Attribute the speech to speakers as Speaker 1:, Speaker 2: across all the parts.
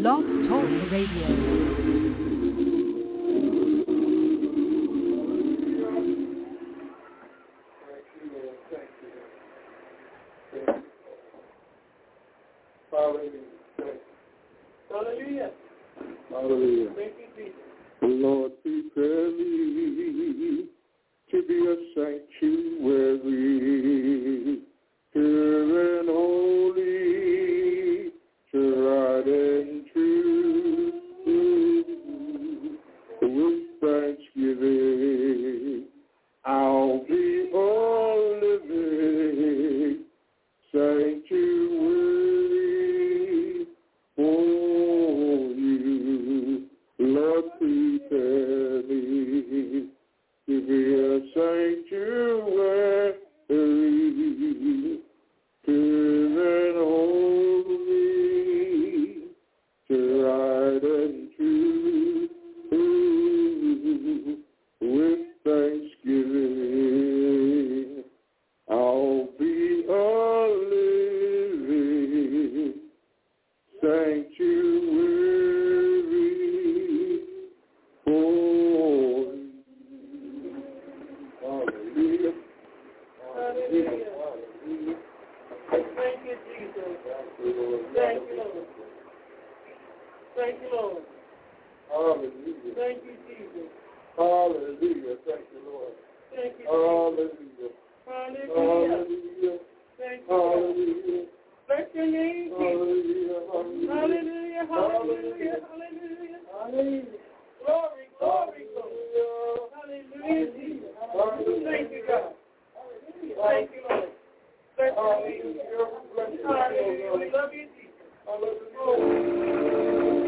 Speaker 1: Blog Talk Radio.
Speaker 2: Hallelujah. Hallelujah. Thank you, Jesus. Lord, prepare me to be a sanctuary, pure and holy, tried and true, with thanksgiving. I'll be a living sanctuary for you. Lord, prepare me to be a sanctuary, pure and holy, tried and true, with thanksgiving. I'll be a living sanctuary for you. Hallelujah. Hallelujah. Hallelujah. Thank you, Jesus. Thank you, Lord. Thank you, Lord. Hallelujah. Thank you, Jesus. Hallelujah. Thank you, Lord. Thank you, hallelujah. Hallelujah. Hallelujah. Thank you, hallelujah. Bless your name, Jesus. Hallelujah. Hallelujah. Hallelujah. Hallelujah. Hallelujah. Glory, glory, glory. Hallelujah, Jesus. Hallelujah. Thank you, God. Thank you, Lord. Bless your name. Hallelujah. We love you, Jesus. Hallelujah.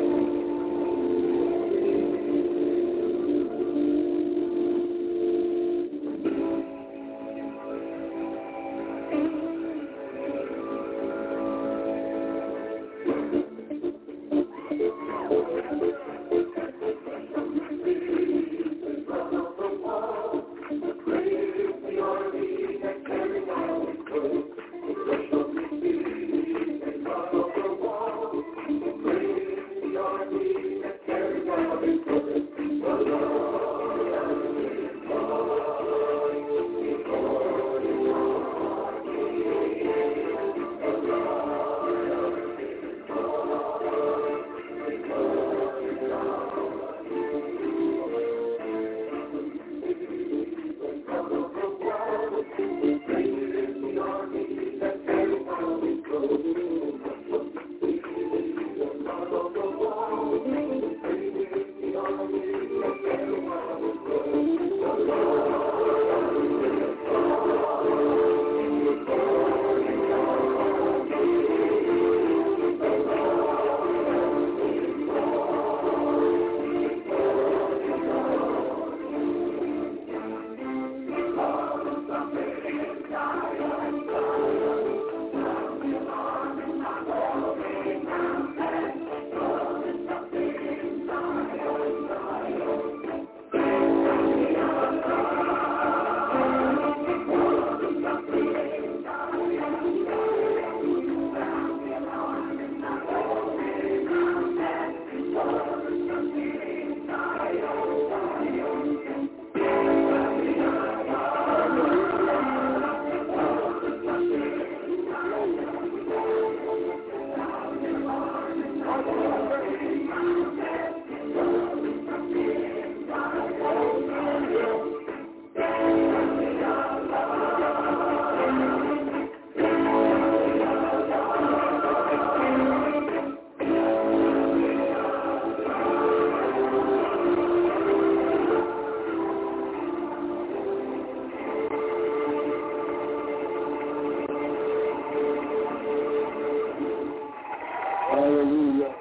Speaker 2: Hallelujah.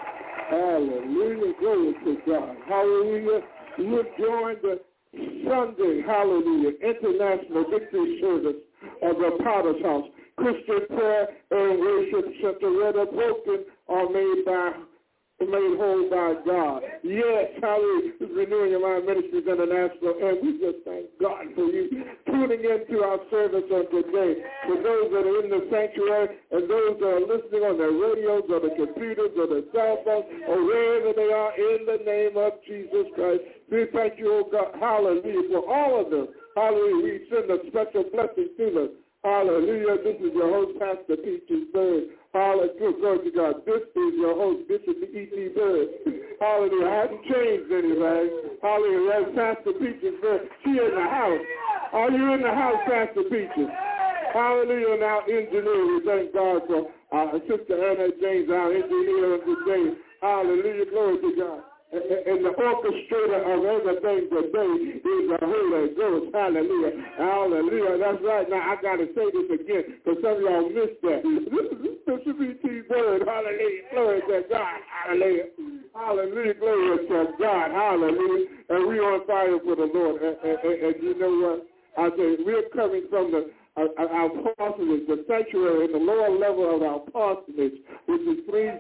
Speaker 2: Hallelujah. Glory to God. Hallelujah. You joined the Sunday, hallelujah, International Victory Service of the Potter's House. Christian Prayer and Worship Center, where the broken are made by
Speaker 3: made whole by God. Yes, hallelujah. This is Renewing Your Mind Ministries International, and we just thank God for you tuning into our service on today. For those that are in the sanctuary and those that are listening on their radios or the computers or the cell phones or wherever they are, in the name of Jesus Christ, we thank you, oh God, hallelujah, for all of them. Hallelujah. We send a special blessing to them. Hallelujah. This is your host, Pastor Peaches Bird. Hallelujah. Glory to God. This is your host, Bishop E.T. Bird. Hallelujah. I haven't changed anything. Hallelujah. That's Pastor Peaches Bird. She in the house. Are you in the house, Pastor Peaches? Hallelujah. And our engineer, we thank God for Sister Anna James, our engineer of the day. Hallelujah. Glory to God. And the orchestrator of everything today is the Holy Ghost. Hallelujah. Hallelujah. That's right. Now, I got to say this again because some of y'all missed that. This is Bishop E.T. Bird. Hallelujah. Glory to God. Hallelujah. Hallelujah. Glory to God. Hallelujah. And we on fire for the Lord. And you know what? I say we're coming from our parsonage, the sanctuary in the lower level of our parsonage, which is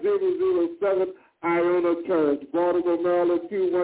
Speaker 3: 3007 Iona Church, Baltimore, Maryland,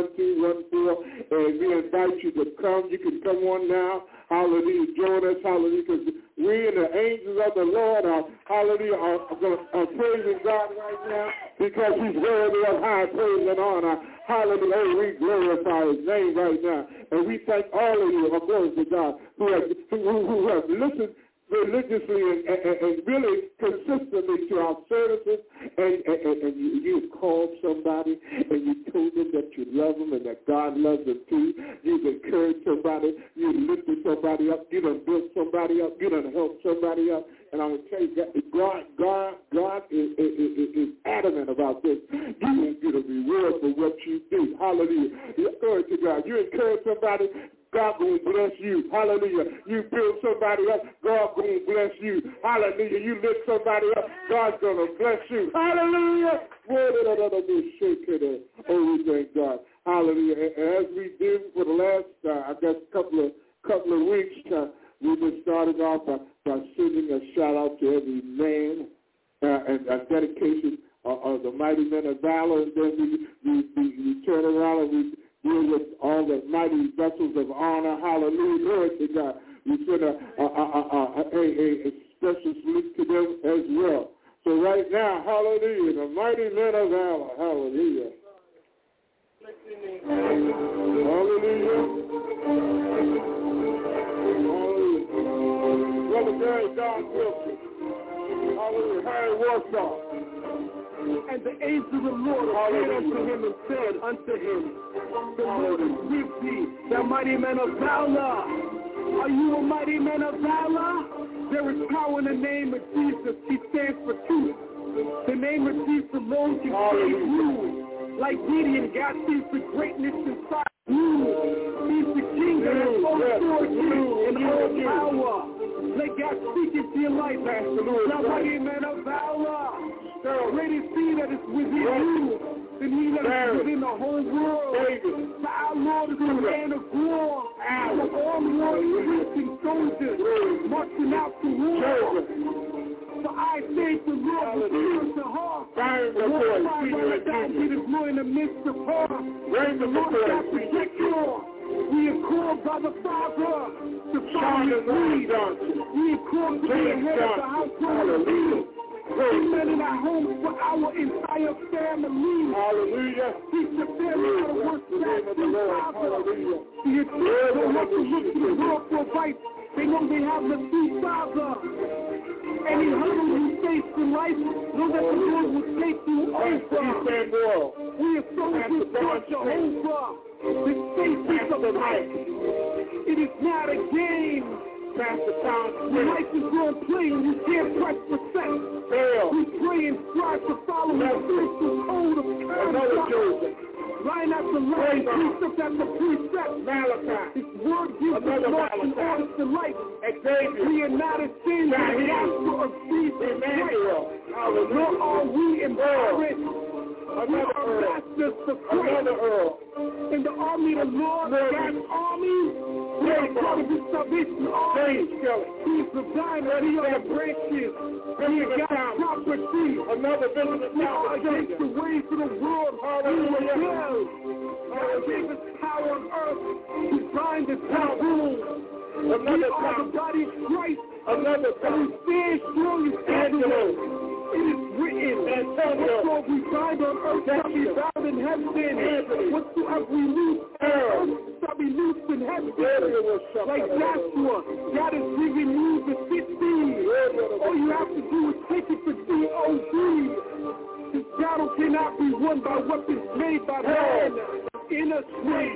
Speaker 3: 21214, and we invite you to come. You can come on now. Hallelujah. Join us. Hallelujah. Because we and the angels of the Lord are, hallelujah, are praising God right now because he's worthy of high praise and honor. Hallelujah. Oh, we glorify his name right now. And we thank all of you, of course, to God, who have listened religiously and really consistently to our services, and you called somebody and you told them that you love them and that God loves them too. You've encouraged somebody, you lifted somebody up, you done built somebody up, you done helped somebody up. And I will tell you that God is adamant about this. You won't get a reward for what you do. Hallelujah. Glory to God. You encourage somebody, God will bless you. Hallelujah. You build somebody up, God will bless you. Hallelujah. You lift somebody up, God's going to bless you. Hallelujah. Oh, we thank God. Hallelujah. And as we did for the last, I guess, couple of weeks, we just started off by sending a shout out to every man and a dedication of the mighty men of valor. And then we turn around and we deal with all the mighty vessels of honor. Hallelujah. Glory to God. We send a special salute to them as well. So right now, hallelujah, the mighty men of valor. Hallelujah. Hallelujah. Hallelujah. Brother Barry John Wilson. Hallelujah. Harry Warsaw.
Speaker 4: And the angel of the Lord appeared unto him and said unto him, the Lord is with thee, thou mighty man of valor. Are you a mighty man of valor? There is power in the name of Jesus. He stands for truth. The name of Jesus alone can save you. Like Gideon, God sees the greatness inside you. He's the king that has all authority and all power. Let God speak into your life, Pastor Lord. Thou mighty man of valor. Greater is he that is within you than he that is within the whole world. For our Lord is a man of war. The armed warriors and soldiers marching out to war. For I say the Lord will be to her. One right down to the glory in the midst of her. The Lord shall protect her. We are called by the Father to follow his lead. We are called to be the head of the household. Amen. In our homes for our entire family. Hallelujah. Teach the family how to work back to the Father. The children don't have to look to the world for advice. They know they have the true Father. Any hurdle you face in life, know that the Lord will take you over. We are soldiers for Jehovah. The faith of life. It is not a game. Pastor Tom, when life is going plain, you can't press the set. We pray and strive to follow the official code of conduct. Line after line, precept after precept. Malachi. His word gives us laws and orders to life. We are not ashamed of the gospel of Jesus Christ. Nor are we embarrassed. We are masters of Christ. In the army of the Lord, God's army, we are part of his salvation army. He's the vine and we are the branches. He is God's property.
Speaker 3: Another visitor.
Speaker 4: We are against the ways of the world. We rebel. God gave us power on earth to bind the taboo. We are the body of Christ.
Speaker 3: Another
Speaker 4: and we stand strong as Angelo. It is written, whatsoever we bind on earth shall be bound in heaven. Whatsoever we loose on earth shall be loosed in heaven. Like Joshua, God is giving you the 15. All you have to do is take it to DOD. This battle cannot be won by weapons made by man. In a swing,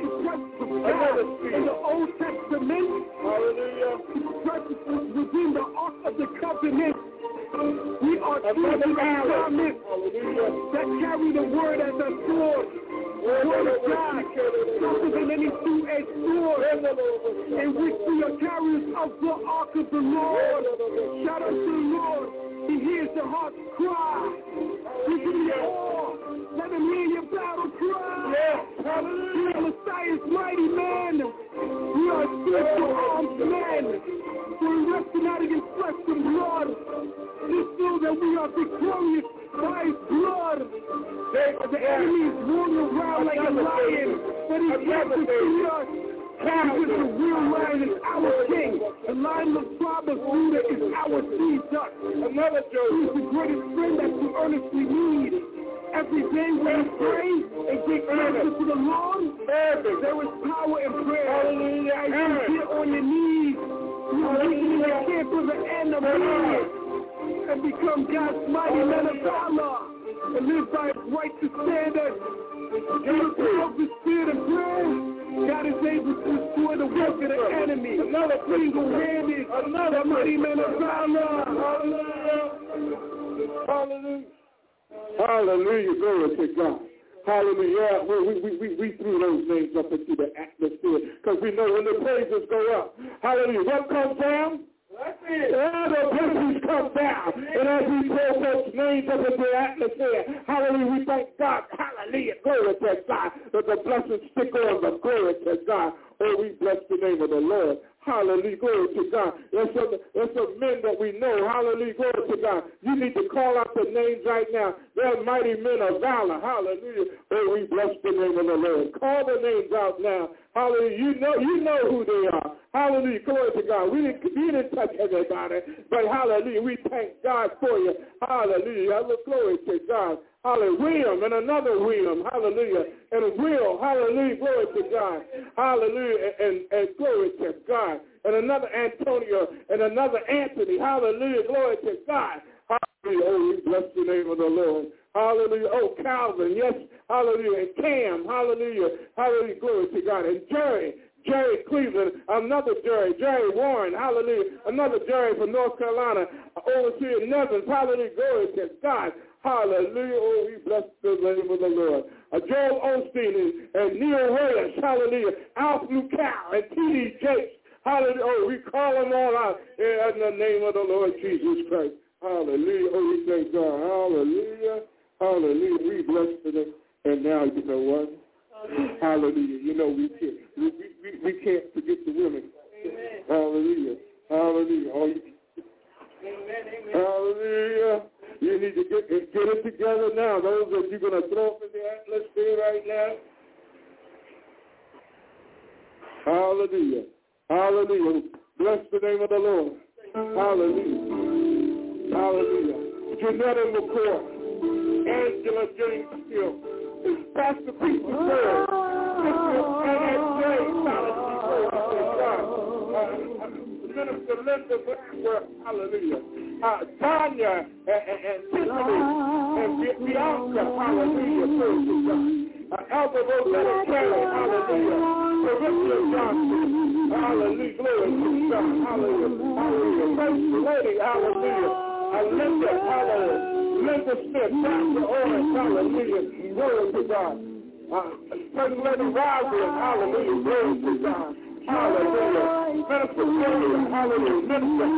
Speaker 4: in the Old Testament, the presence was within the Ark of the Covenant. We are children of promise that carry the word as a sword. The word of God, sharper than any two-edged sword, in which we are carriers of the Ark of the Lord. Shout out to the Lord. He hears the heart's cry. We can hear all. Let him hear your battle cry. We are Messiah's mighty man. We are spiritual armed men. So we wrestle not against flesh and blood. Just know that we are victorious by his blood. The enemy is roaring around like a lion, but he can't defeat us. Because the real lion is our king. The lion of the tribe of Judah is our Jesus. Another Joe. He's the greatest friend that you earnestly need. Every day when you pray and get closer to the Lord, there is power in prayer. Hallelujah. As you get on your knees, you are making your camp for the enemy and become God's mighty men of valor and live by his righteous standards. You have the spirit of prayer. God is able to destroy the work of the enemy. Another single-handed, another mighty man of valor. Hallelujah.
Speaker 3: Hallelujah. Hallelujah. Glory to God. Hallelujah. We threw those names up into the atmosphere because we know when the praises go up. Hallelujah. What comes down? All the blessings come down. And as we throw those names up into the atmosphere, hallelujah, we thank God. Hallelujah. Glory to God. That the blessings stick on the glory to God. Oh, we bless the name of the Lord. Hallelujah, glory to God. There's some men that we know. Hallelujah, glory to God. You need to call out the names right now. They're mighty men of valor. Hallelujah. Oh, we bless the name of the Lord. Call the names out now. Hallelujah. You know who they are. Hallelujah, glory to God. We didn't touch everybody, but hallelujah, we thank God for you. Hallelujah. Glory to God. Hallelujah. William and another William. Hallelujah. And Will. Hallelujah. Glory to God. Hallelujah. And glory to God. And another Antonio and another Anthony. Hallelujah. Glory to God. Hallelujah. Oh, we bless the name of the Lord. Hallelujah. Oh, Calvin. Yes. Hallelujah. And Cam. Hallelujah. Hallelujah. Glory to God. And Jerry Cleveland, another Jerry Warren, hallelujah, another Jerry from North Carolina, Overseer Nevins, hallelujah, glory to God, hallelujah, oh, we bless the name of the Lord. Joel Osteen and Neil Williams, hallelujah, Alf Lucal and T.D. Jakes, hallelujah, oh, we call them all out in the name of the Lord Jesus Christ, hallelujah, oh, we thank God, hallelujah, hallelujah, we bless the name, and now you know what? Hallelujah. You know we can't forget the women. Amen. Hallelujah. Hallelujah. Oh, amen. Hallelujah. You need to get it together now. Those that you're going to throw up in the atmosphere right now. Hallelujah. Hallelujah. Bless the name of the Lord. Hallelujah. Hallelujah. Janetta McCoy. Angela James Hill. Pastor Pete McCoy, Minister Linda Blackwell, hallelujah. Tanya and Tiffany and Bianca, hallelujah. Elder Rosetta Kelly, hallelujah. Olivia Johnson, hallelujah. Glory to God, hallelujah. Hallelujah. First Lady, hallelujah. Linda, hallelujah. Linda Smith, Pastor Orange, hallelujah, glory to God. First Lady Rosalind, hallelujah, glory to God. Hallelujah. Minister Gloria, hallelujah. Minister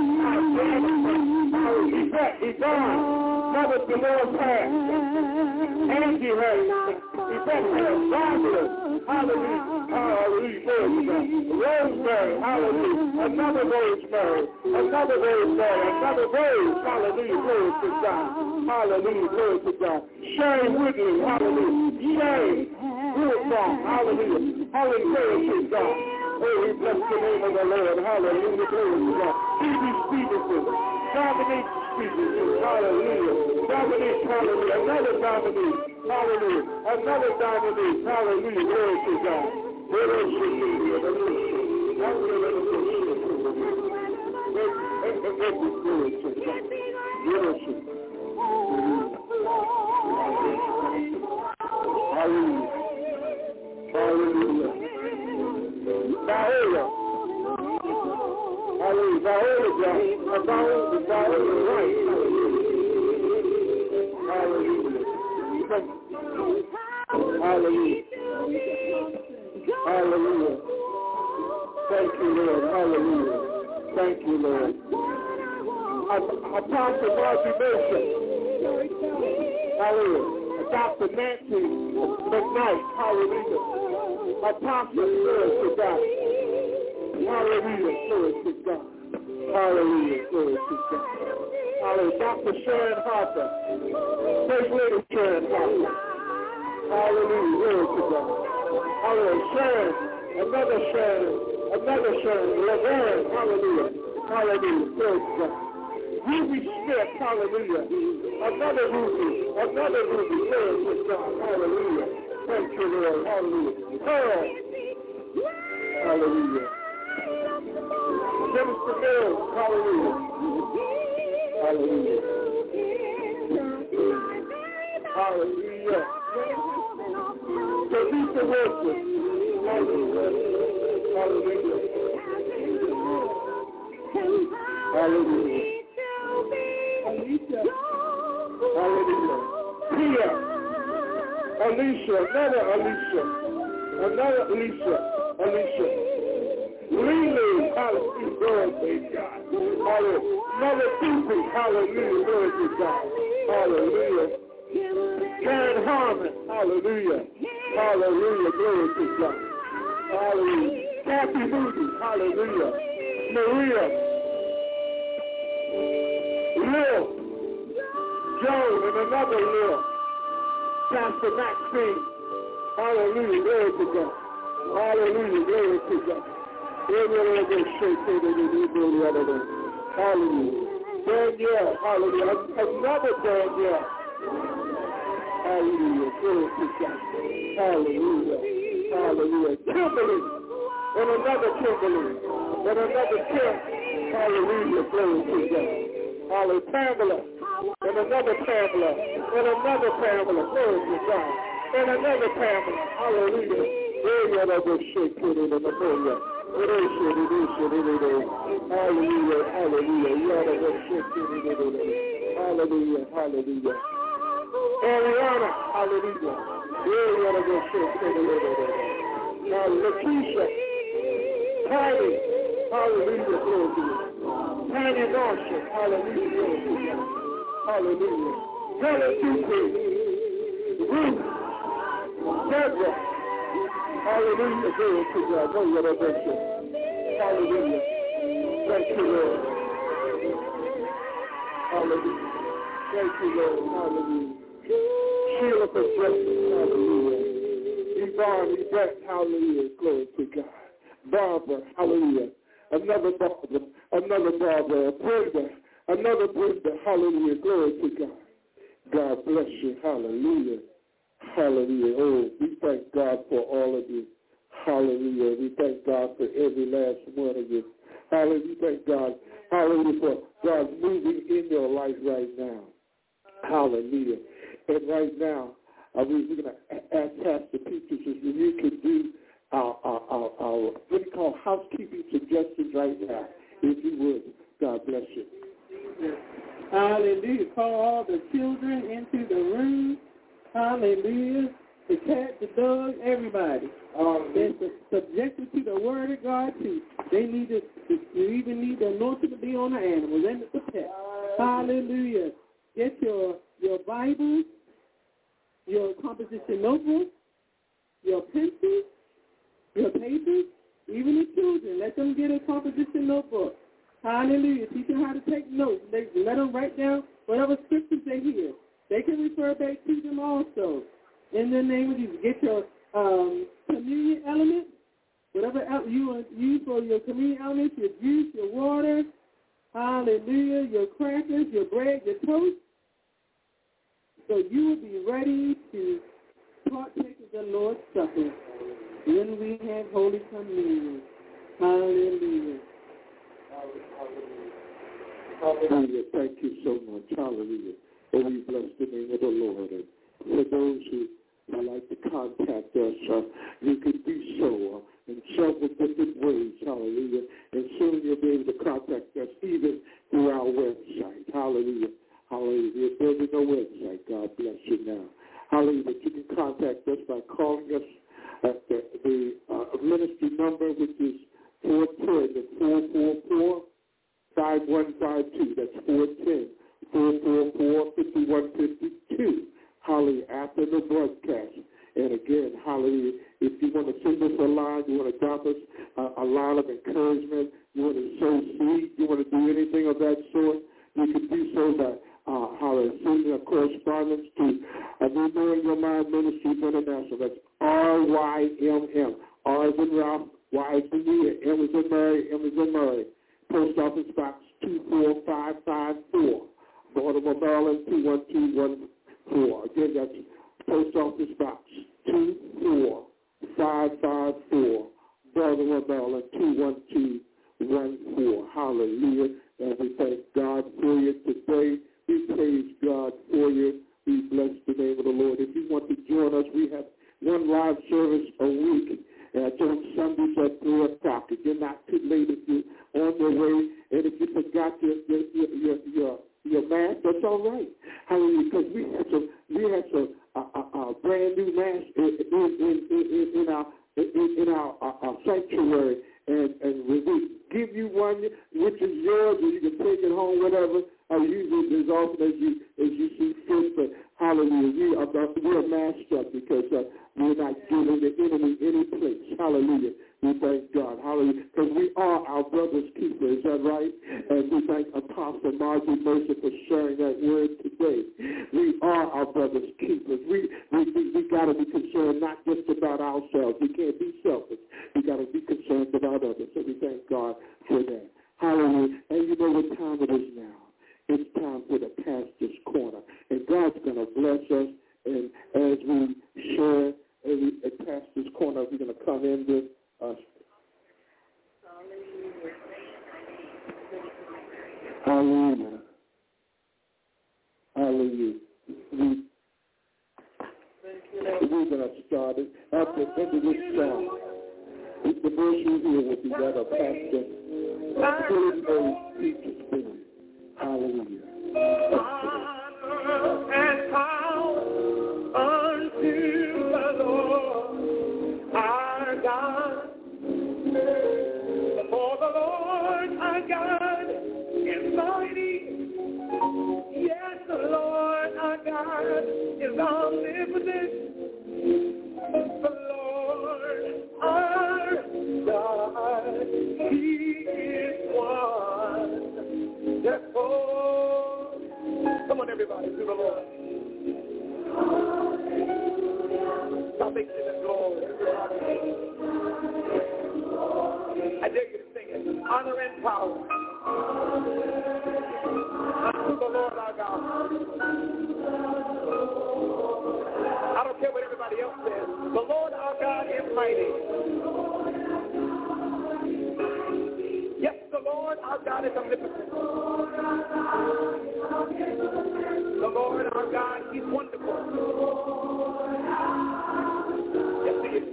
Speaker 3: hallelujah. Yvette, Yvonne, Mother Dolores Harris, Angie Harris, Effective, marvelous. Hallelujah. Hallelujah. Glory to God. Rosemary. Hallelujah. Another rosemary. Another rosemary. Another rose. Hallelujah. Glory to God. Hallelujah. Glory to God. Sherry Woodley. Hallelujah. Sherry Woodlawn. Hallelujah. Hallelujah. Glory to God. Oh, we bless the name of the Lord. Hallelujah. Glory to God. Phoebe Stevenson. Dominique Stevenson. Hallelujah. Dominique. Hallelujah. Another Dominique. Hallelujah. Another Dominique. Hallelujah. Glory to God. Glory to Hallelujah. Hallelujah. Viola. Hallelujah. Viola, God. Viola, right. Hallelujah. Hallelujah. Hallelujah. Thank you, Lord. Hallelujah. Thank you, Lord. Apostle Margie Bishop. Hallelujah. Dr. Nancy McKnight. Hallelujah. Apostle, glory to God. Hallelujah. Glory to God. Hallelujah. Glory to God. Hallelujah. Dr. Sharon Harper. First Lady Sharon Harper. Hallelujah. Glory to God. Hallelujah. Sharon. Another Sharon. Another Sharon. Laverne. Hallelujah. Hallelujah. Glory to God. Ruby Smith. Hallelujah. Another Ruby. Another Ruby. Glory to God. Hallelujah. Thank you, Lord. Hallelujah. Pearl. Hallelujah. Minister Mills. Hallelujah. Hallelujah. Hallelujah. Teresa Wilson. Hallelujah. Hallelujah. Hallelujah. Alicia. Hallelujah. Tia. Alicia. Another Alicia. Another Alicia. Alicia. Lily. Hallelujah. Glory to God. Hallelujah. Another Susie. Hallelujah. Glory to God. Hallelujah. Karen Harmon. Hallelujah. Hallelujah. Glory to God. Hallelujah. Kathy Moody. Hallelujah. Maria. Lil. Joan and another Lil. Pastor Maxine. Hallelujah. Glory to God. Hallelujah. Glory to God. Hallelujah. Danielle. Hallelujah. Another Danielle. Hallelujah. Glory to God. Hallelujah. Hallelujah. Kimberly. And another Kimberly. And another Kim. Hallelujah. Glory to God. Hallelujah. Pamela. And another Pamela. And another Pamela. Glory to God. And another Pamela. Hallelujah. Hallelujah. Hallelujah. Hallelujah. Ariana. Hallelujah. Lakeisha. Patty. Hallelujah. Glory to God. Patty Marshall. Hallelujah. Glory to God. Hallelujah. Helen Dupree. Ruth. Deborah. Hallelujah. Glory to God. Hallelujah. Thank you, Lord. Hallelujah. Thank you, Lord. Hallelujah. Sheila for blessing. Hallelujah. Yvonne, Yvette. Hallelujah. Glory to God. Barbara. Hallelujah. Another Barbara. Another Barbara. Brenda. Another Brenda. Hallelujah. Glory to God. God bless you. Hallelujah. Hallelujah. Oh, we thank God for all of you. Hallelujah. We thank God for every last one of you. Hallelujah. We thank God. Hallelujah for God moving in your life right now. Hallelujah. And right now, we're going to ask Pastor Peaches if you could do our what do you call housekeeping suggestions right now, if you would. God bless you.
Speaker 5: Yes. Hallelujah. Call all the children into the room. Hallelujah. The cat, the dog, everybody. They're subjected to the word of God too. They need to, you even need the anointing to be on the animals and the pet. Hallelujah. Get your Bible, your composition notebook, your pencils, your papers, even the children. Let them get a composition notebook. Hallelujah. Teach them how to take notes. Let them write down whatever scriptures they hear. They can refer back to them also. In the name of Jesus, get your communion elements, whatever you use for your communion elements, your juice, your water, hallelujah, your crackers, your bread, your toast. So you will be ready to partake of the Lord's Supper when we have Holy Communion. Hallelujah.
Speaker 3: Hallelujah. Thank you so much. Hallelujah. And we bless the name of the Lord. And for those who would like to contact us, you could do so in several different ways. Hallelujah. And soon you'll be able to contact us even through our website. Hallelujah. Hallelujah. We're building a website. God bless you now. Hallelujah. But you can contact us by calling us at the ministry number, which is 410-444-5152. That's 410-444-5152. Hallelujah. After the broadcast. And again, hallelujah, if you want to send us a line, you want to drop us a line of encouragement, you want to sow seed, you want to do anything of that sort, you can do so by sending a correspondence to Renewing Your Mind Ministries International. That's RYMM. R is in Ralph, Y is in Leah, M is in Mary, M is in Murray. Post Office Box 24554, Baltimore, Maryland 21214. Again, that's Post Office Box 24554, Baltimore, Maryland 21214. Hallelujah. And we thank God for you today. We praise God for you. We bless the name of the Lord. If you want to join us, we have one live service a week. On Sundays at 3 o'clock. If you're not too late, if you're on your way, and if you forgot your mask, that's all right. Hallelujah, because we had some brand new masks in our sanctuary, and we give you one which is yours, and you can take it home, whatever. Use it as often as you see fit. But hallelujah, we are masked up because we're not giving the enemy any place. Hallelujah. We thank God. Hallelujah. Because we are our brother's keeper. Is that right? And we thank Apostle Margie Mercer for sharing that word today. We are our brother's keepers. We got to be concerned not just about ourselves. We can't be selfish. We got to be concerned about others. So we thank God for that. Hallelujah. And you know what time it is now. It's time for the Pastor's Corner. And God's going to bless us. And as we share at Pastor's Corner, we're going to come in with us. Hallelujah. Hallelujah. We're going to start it. At the end of this song, the verse you hear will be that of Pastor Philip Teacher's Spirit. Hallelujah.
Speaker 2: Honor and power unto the Lord our God. For the Lord our God is mighty. Yes, the Lord our God is omnipotent. The Lord our God, He is one. Therefore, come on, everybody, to the Lord. Salvation and glory. I dare you to sing it. Honor and power unto the Lord our God. I don't care what everybody else says. The Lord our God is mighty. Yes, the Lord our God is omnipotent. The Lord our God, He's wonderful. Yes, He is.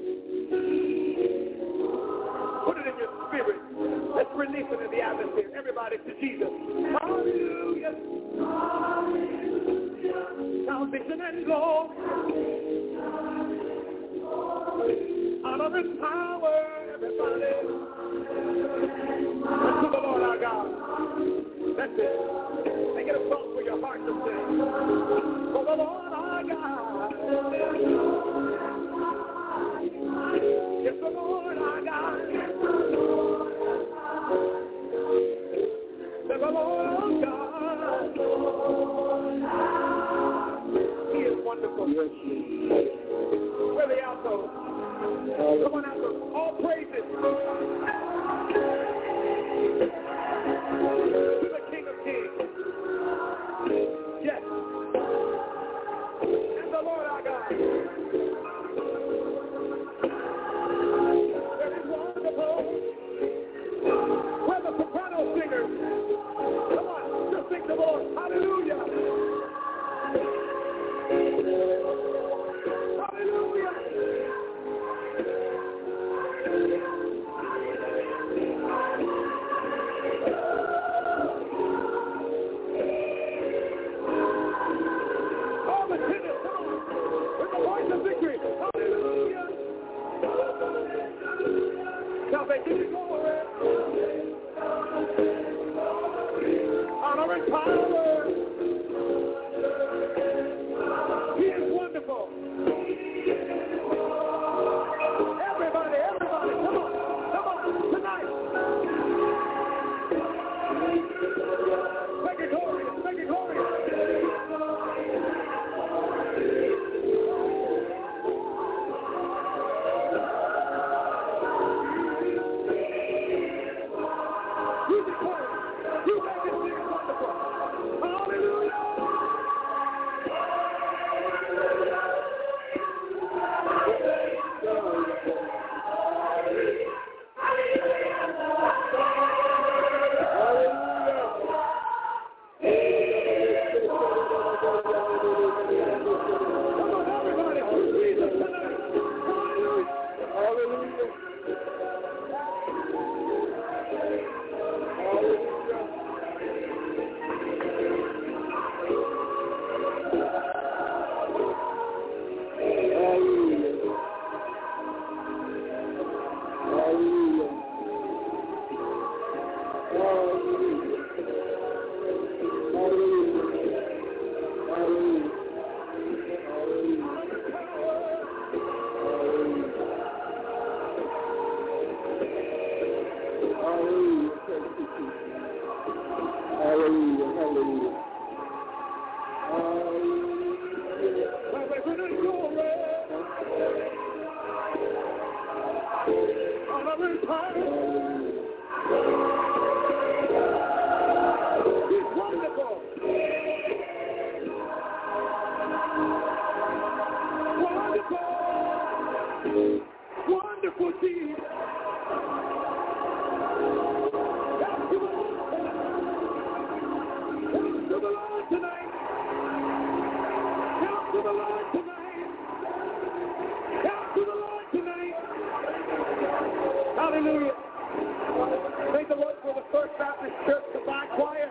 Speaker 2: Put it in your spirit. Let's release it in the atmosphere. Everybody to Jesus. Hallelujah. Salvation and glory. Honor and power, everybody. To the Lord our God. That's it. Make it a song for your heart to sing. For the Lord our God.
Speaker 4: Where the altos? Come on, altos. All praises to the King of Kings. Yes. And the Lord our God. Very wonderful. Where the soprano singers. Come on, just sing the Lord. Hallelujah. Hallelujah. All the tenors, come on, with the voice of victory. Hallelujah. Now they give you glory, honor and power. He is wonderful. Everybody, come on, tonight. Make it glorious, make it glorious. You declare it. You make this thing wonderful. Hallelujah. Wonderful Jesus. Come to the Lord tonight. Come to the Lord tonight. Come to the Lord tonight. Hallelujah. Thank the Lord for the First Baptist Church Combined Choir.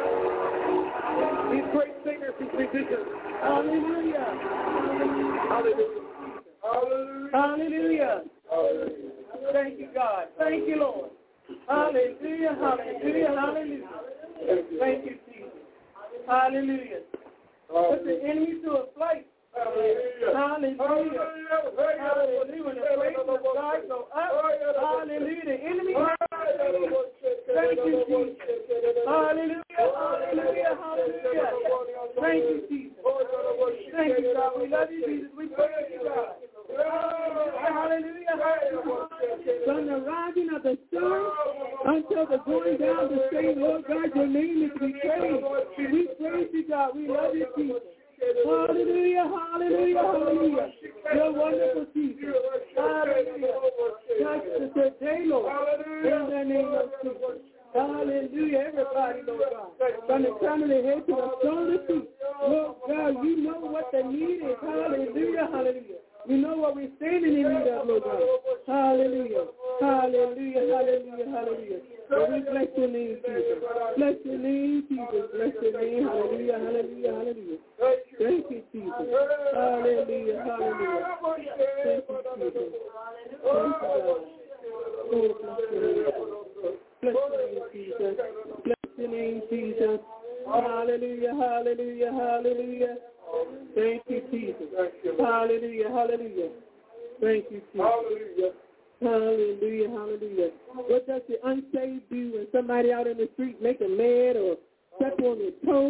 Speaker 4: These great singers, these musicians. Hallelujah. Hallelujah. Hallelujah. Hallelujah. Thank you, God. Thank you, Lord. Hallelujah. Hallelujah. Hallelujah. Thank you, Jesus. Hallelujah. Put the enemy to a flight. Hallelujah. Hallelujah. Hallelujah. When the praises of God go up, hallelujah. The enemy. Thank you, Jesus. Hallelujah. Hallelujah. Hallelujah. Thank you, Jesus. Thank you, God. We love you, Jesus. We praise you, God. Hallelujah. From the rising of the sun until the going down the same, Lord God, your name is to be praised. We praise you, God. We love you, Jesus. Hallelujah, hallelujah, hallelujah. You're wonderful, Jesus. Hallelujah. Touch us today, Lord. In the name of Jesus. Hallelujah. Everybody, Lord God. From the crown of the head to the sole of the feet. Lord God, you know what the need is. Hallelujah, hallelujah. You know what we're standing in need of, Lord God. Hallelujah. Hallelujah, hallelujah, hallelujah. So we bless your name, Jesus. Bless your name, Jesus. Bless your name. Hallelujah, hallelujah, hallelujah. Thank you, Jesus. Hallelujah, hallelujah. Thank you, Jesus. Thank you, God. Oh, bless your name, Jesus. Bless your name, Jesus. Hallelujah, hallelujah, hallelujah. Thank you, Jesus. Hallelujah, hallelujah. Thank you, Jesus. Hallelujah. Hallelujah, hallelujah. What does the unsaved do when somebody out in the street make them mad or step on their toes?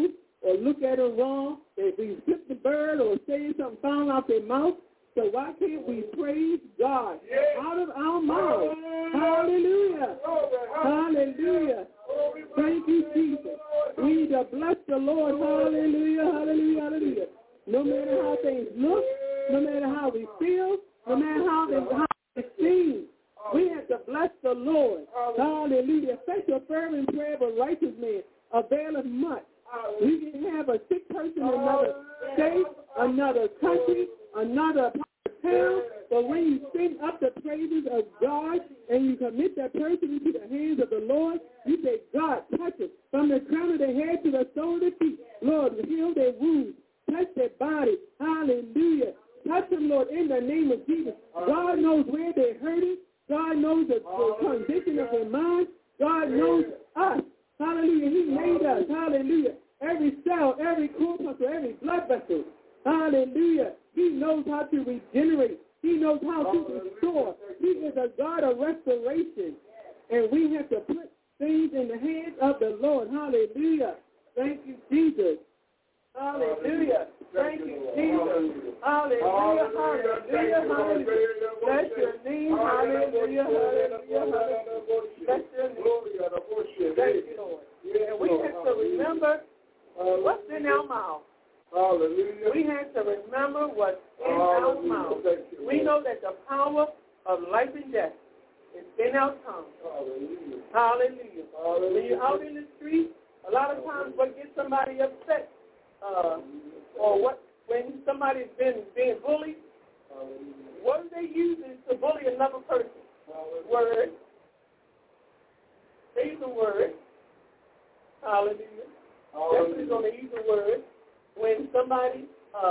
Speaker 5: or look at them wrong, if we flip the bird or say something foul out their mouth. So why can't we praise God out of our mouths? Hallelujah. Hallelujah. Thank you, Jesus. We need to bless the Lord. Hallelujah. Hallelujah. Hallelujah. No matter how things look, no matter how we feel, no matter how they seem, we have to bless the Lord. Hallelujah. Effectual fervent prayer of a righteous man availeth much. We can have a sick person in another state, another country, another town, but when you sing up the praises of God and you commit that person into the hands of the Lord, you say, God, touch it from the crown of their head to the sole of their feet. Lord, heal their wounds, touch their body. Hallelujah. Touch them, Lord, in the name of Jesus. God knows where they're hurting. God knows the condition of their mind. God knows us. Hallelujah. He made us. Hallelujah. Every cell, every corpuscle, every blood vessel. Hallelujah. He knows how to regenerate. He knows how to restore. He is a God of restoration. And we have to put things in the hands of the Lord. Hallelujah. Thank you, Jesus. Hallelujah. Thank you, Jesus. Hallelujah. Hallelujah. Hallelujah. Bless your name. Hallelujah. Hallelujah. Bless your name. Thank you, Lord. And we have to remember what's in our mouth.
Speaker 3: Hallelujah.
Speaker 5: We have to remember what's in our mouth. We know that the power of life and death is in our tongue.
Speaker 3: Hallelujah.
Speaker 5: Hallelujah.
Speaker 3: Hallelujah.
Speaker 5: When you're out in the street, a lot of times what gets somebody upset, or when somebody's being bullied, what are they using to bully another person? Words. They use a word. Hallelujah. Definitely going to use a word. When somebody,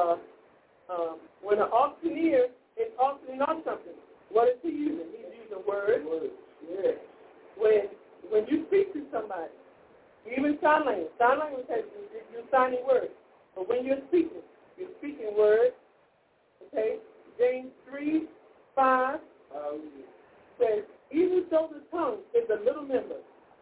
Speaker 5: when an auctioneer is auctioning off something, what is he using? He's using words.
Speaker 3: Yes.
Speaker 5: When you speak to somebody, even sign language has you're signing words. But when you're speaking words. Okay? James 3:5 says, even so the tongue is a little member.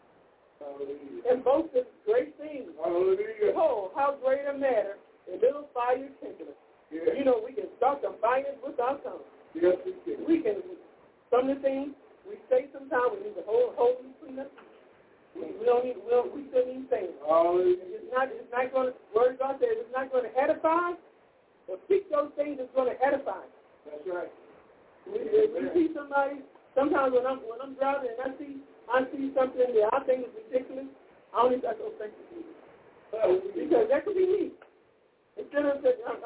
Speaker 5: And both is great things.
Speaker 3: Hallelujah.
Speaker 5: Behold, how great a matter a little fire kindleth.
Speaker 3: Yes.
Speaker 5: You know, we can start the fires with our tongue.
Speaker 3: Yes, we can.
Speaker 5: We can, some of the things we say sometimes, we need to hold them from them. We shouldn't even say it.
Speaker 3: Hallelujah.
Speaker 5: It's not going to, word of God says it's not going to edify, but speak those things that's going to edify.
Speaker 3: That's right.
Speaker 5: We see somebody, sometimes when I'm driving and I see something that I think is ridiculous, I only say, oh, thank you, Jesus. Because that could be me. Instead of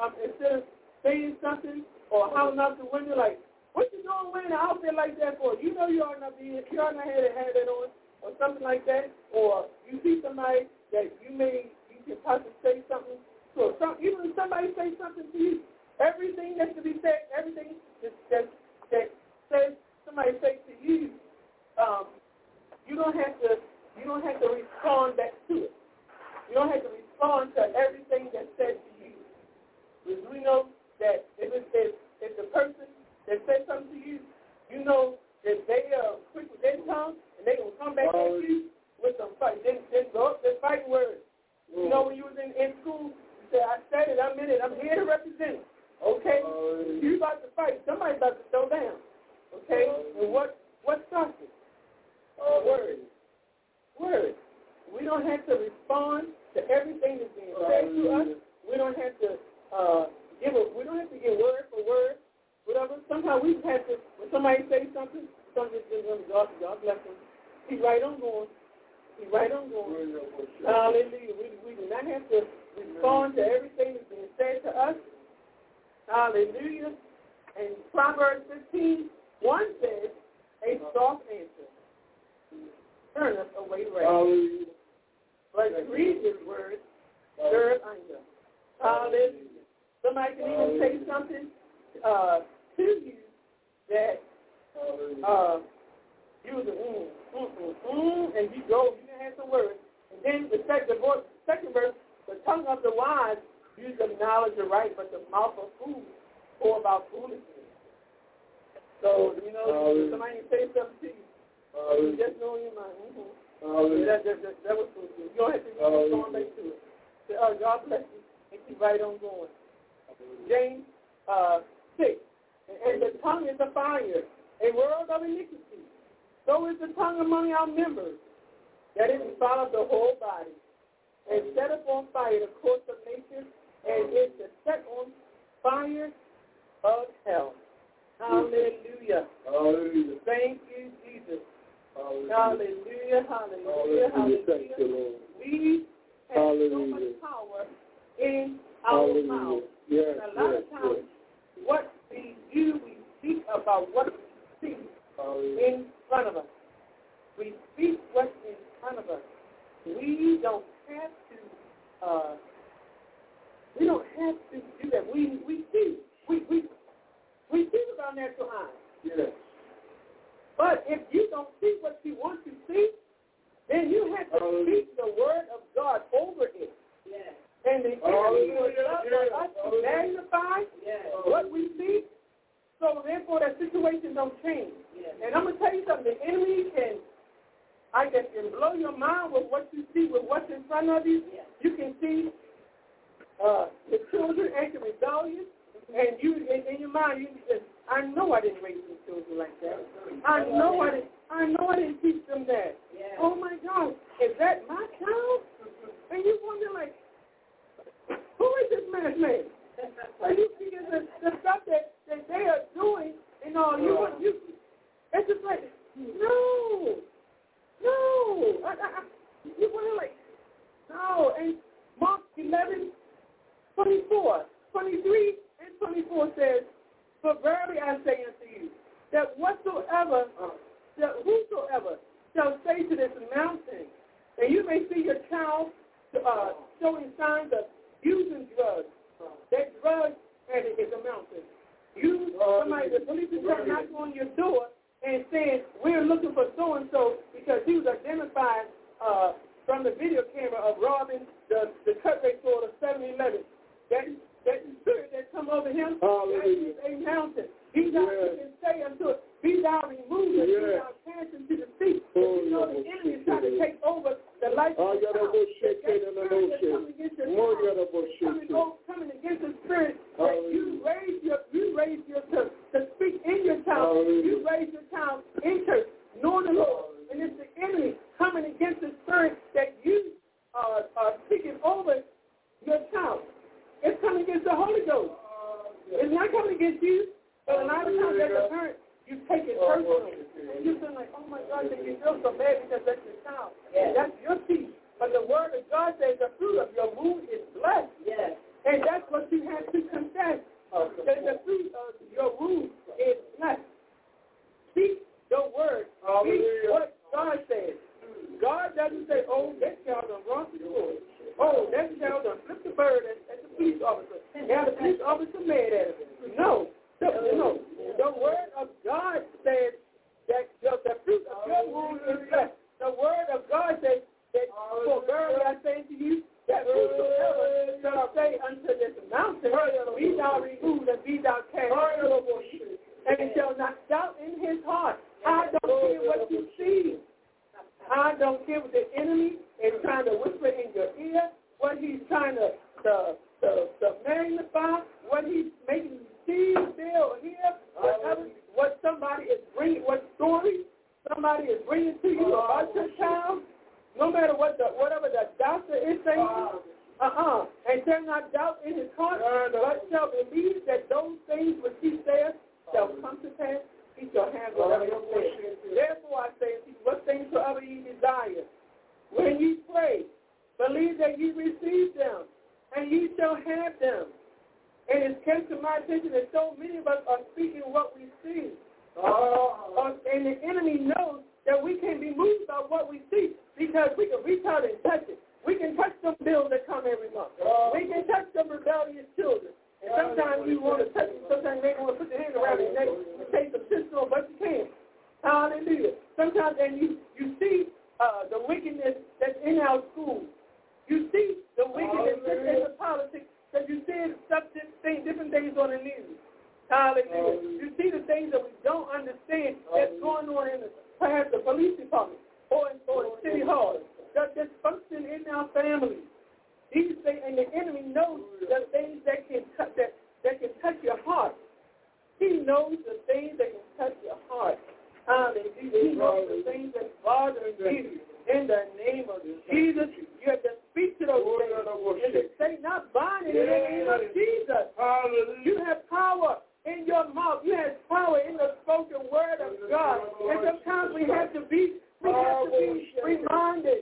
Speaker 5: saying something or howling out the window like, what you doing wearing an outfit like that for? You know you ought not have that on, or something like that. Or you see somebody that you can possibly say something to, or even if somebody say something to you, everything that should be said, everything that says somebody say to you, you don't have to respond back to it. You don't have to respond to everything that's said to you. Because we know that if the person that said something to you, you know that they are quick with their tongue and they will come back at you with some fight. Then go up their fighting words. You know, when you was in school, you said, I said it, I meant it, I'm here to represent it. Okay? You about to fight. Somebody's about to throw down. Okay? And what starts it? Words. Words. We don't have to respond to everything that's being said to us. We don't have to give word for word, whatever. Sometimes we have to, when somebody says something God bless him. He's right on going. Hallelujah. We do not have to respond to everything that's being said to us. Hallelujah. And Proverbs 15:1 says, a soft answer turneth away wrath. But grievous words stir anger. Hallelujah. Somebody can even say something to you that you was and you can have some words. And then the second verse, the tongue of the wise use the knowledge of right, but the mouth of fools pour about foolishness. So, somebody can say something to you. You just know in your mind. That was foolish. You don't have to go back to it.
Speaker 2: God bless you. And keep right on going. James 6. And the tongue is a fire, a world of iniquity. So is the tongue among our members, that it defiles the whole body, and set up on fire the course of nature, and is to set on fire of hell. Hallelujah.
Speaker 3: Hallelujah.
Speaker 2: Thank you, Jesus.
Speaker 3: Hallelujah.
Speaker 2: Hallelujah. Hallelujah. Hallelujah.
Speaker 3: Thank you, Lord.
Speaker 2: We have so much power in our mouth.
Speaker 3: Yes,
Speaker 2: And a lot of times, what we do, we speak about what we see in front of us. We speak what's in front of us. We don't have to. We don't have to do that. We see. We see with our natural eyes.
Speaker 3: Yes.
Speaker 2: But if you don't see what you want to see, then you have to speak the word of God over it. Yes. And the enemy will love for us to magnify what we see, so therefore that situation don't change. Yes. And I'm going to tell you something. The enemy can blow your mind with what you see, with what's in front of you. Yes. You can see the children acting rebellious, and you in your mind, you just, I know I didn't raise these children like that. I know I didn't teach them that. Yeah. Oh my God, is that my child? And you wonder, like, who is this man's man? And you see the stuff that they are doing and all. You it's just like, no. You wonder, like, no. And Mark 11, 24, 23, and 24 says, "For verily I say unto you, that whosoever shall say to this mountain," and you may see your child showing signs of using drugs. That drug addict is a mountain. The police is knocking on your door and saying, "We're looking for so-and-so because he was identified from the video camera of robbing the cut rate store of 7-Eleven. That spirit that come over him, that is a mountain. Be thou, you can say unto it, be thou removed and be thou cast into the sea." You know the enemy is trying to take over the life of the child. Coming against the spirit that you raise your to speak in your child. You raise your child in church, knowing the Lord. And it's the enemy coming against the spirit that you are speaking over your child. It's coming against the Holy Ghost. It's not coming against you. But a lot of times as a parent, you take it personally. And you feel like, oh my God, that you feel so bad because that's your child. Yeah. That's your seed. But the word of God says the fruit of your womb is blessed. Yes. And that's what you have to confess. That the fruit of your womb is blessed. Speak the word. Speak what God says. God doesn't say, "Oh, that child done run to the Lord. Oh, that child done flipped the bird at the police officer. Now the police officer mad at him." No. The word of God says that the fruit of your womb is blessed. The word of God says that, "For verily I say to you, that whosoever shall say unto this mountain, be thou removed and be thou cast into the sea, and shall not doubt in his heart." I don't care what you see. I don't care what the enemy is trying to whisper in your ear, what he's trying to magnify, what he's making you see, feel, hear, what somebody is bringing, what story somebody is bringing to you about your child, no matter whatever the doctor is saying, and shall not doubt in his heart, but shall believe that those things which he says shall come to pass. He shall have whatever he says. Therefore I say to you, what things soever ye desire, when ye pray, believe that ye receive them, and ye shall have them. And it came to my attention that so many of us are speaking what we see. And the enemy knows that we can be moved by what we see because we can reach out and touch it. We can touch some bills that come every month. We can touch some rebellious children. And sometimes you want to touch them. Sometimes they want to put their hand around their neck and take some pistol, but you can't. Hallelujah. Sometimes, and you see the wickedness that's in our schools. You see the wickedness that's in the politics, because you see different things on the news. Hallelujah. You see the things that we don't understand that's going on in perhaps the police department or in city hall. The dysfunction in our families. These things, and the enemy knows the things that can touch your heart. He knows the things that can touch your heart. He knows the things that bother you. In the name of Jesus, you have to speak to those things. And to say, not bind it in the name of Jesus. You have power in your mouth. You have power in the spoken word of God. And sometimes we have to be reminded.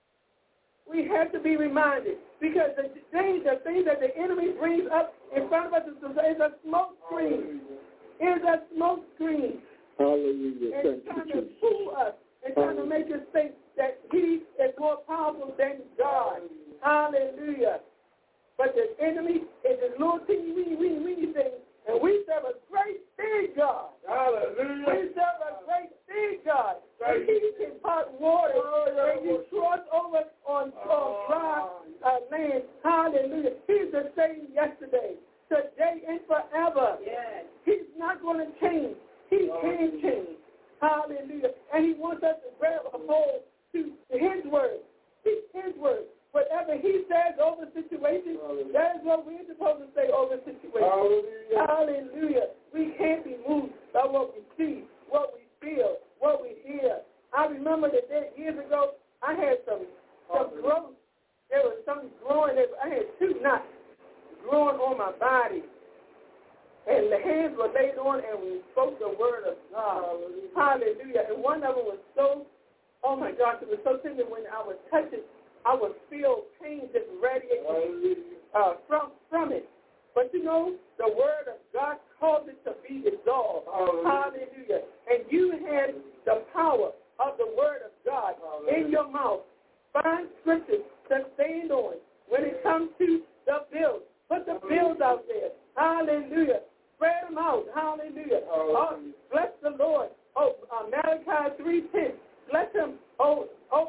Speaker 2: We have to be reminded. Because the things that the enemy brings up in front of us is a smoke screen. Is a smoke screen.
Speaker 3: Hallelujah.
Speaker 2: And trying to fool us and trying to make us think that he is more powerful than God. Hallelujah. But the enemy is a little teeny weeny thing, and we serve a great big God. Hallelujah. We serve a great big God. And he can part water and you cross over on dry land. Hallelujah. He's the same yesterday, today, and forever. Yes. He's not going to change. He can change. Hallelujah. And he wants us to grab a hold to his word. His word. Whatever he says over situations, that is what we're supposed to say over situations. Hallelujah. We can't be moved by what we see, what we feel, what we hear. I remember that years ago, I had some growth. There was something growing. I had 2 knots growing on my body. And the hands were laid on, and we spoke the word of God. Hallelujah. And one of them was so, oh my gosh, it was so tender when I would touch it, I would feel pain just radiating from it. But you know, the word of God caused it to be dissolved. Hallelujah. And you had the power of the word of God in your mouth. Find scriptures to stand on when it comes to the bills. Put the bills out there. Hallelujah. Spread them out. Hallelujah. Bless the Lord. Malachi 3:10. Bless him over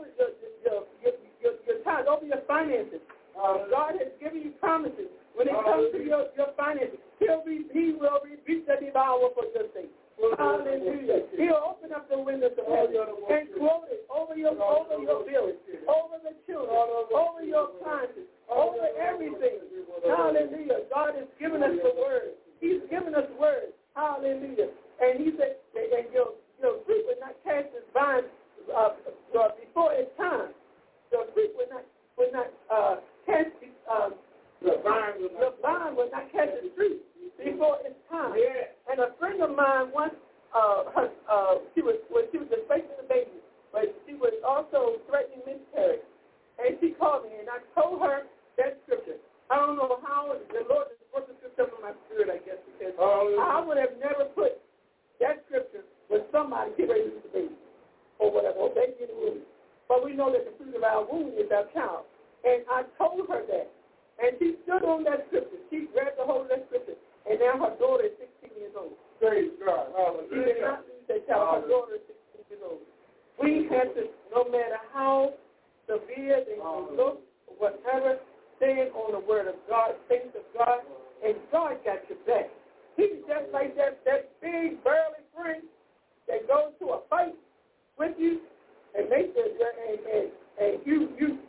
Speaker 2: your time, over your finances. God has given you promises. When it comes to your finances, he will rebuke the devourer for your sake. Hallelujah. He'll open up the windows of heaven and quote it over your bills, over the children, over your finances, over everything. Hallelujah. God has given us the word. He's given us word. Hallelujah. And he said that your fruit will not cast its vine before its time. Your fruit will not cast the vine will not catch its fruit before its time. Yeah. And a friend of mine once, she was expecting a baby, but she was also threatening miscarriage. And she called me, and I told her that scripture. I don't know how the Lord just put the scripture in my spirit, I guess, because I would have never put that scripture with somebody get ready to lose the baby or whatever, or baby in the womb. But we know that the fruit of our womb is our child. And I told her that. And she stood on that scripture. She grabbed the hold of that scripture. And now her daughter is 16 years old. Praise God. She did not lose that child. Her daughter is 16 years old. We have to, no matter how severe they look, whatever, stand on the word of God, things of God, and God got your back. He's just like that big, burly friend that goes to a fight with you and makes it, and you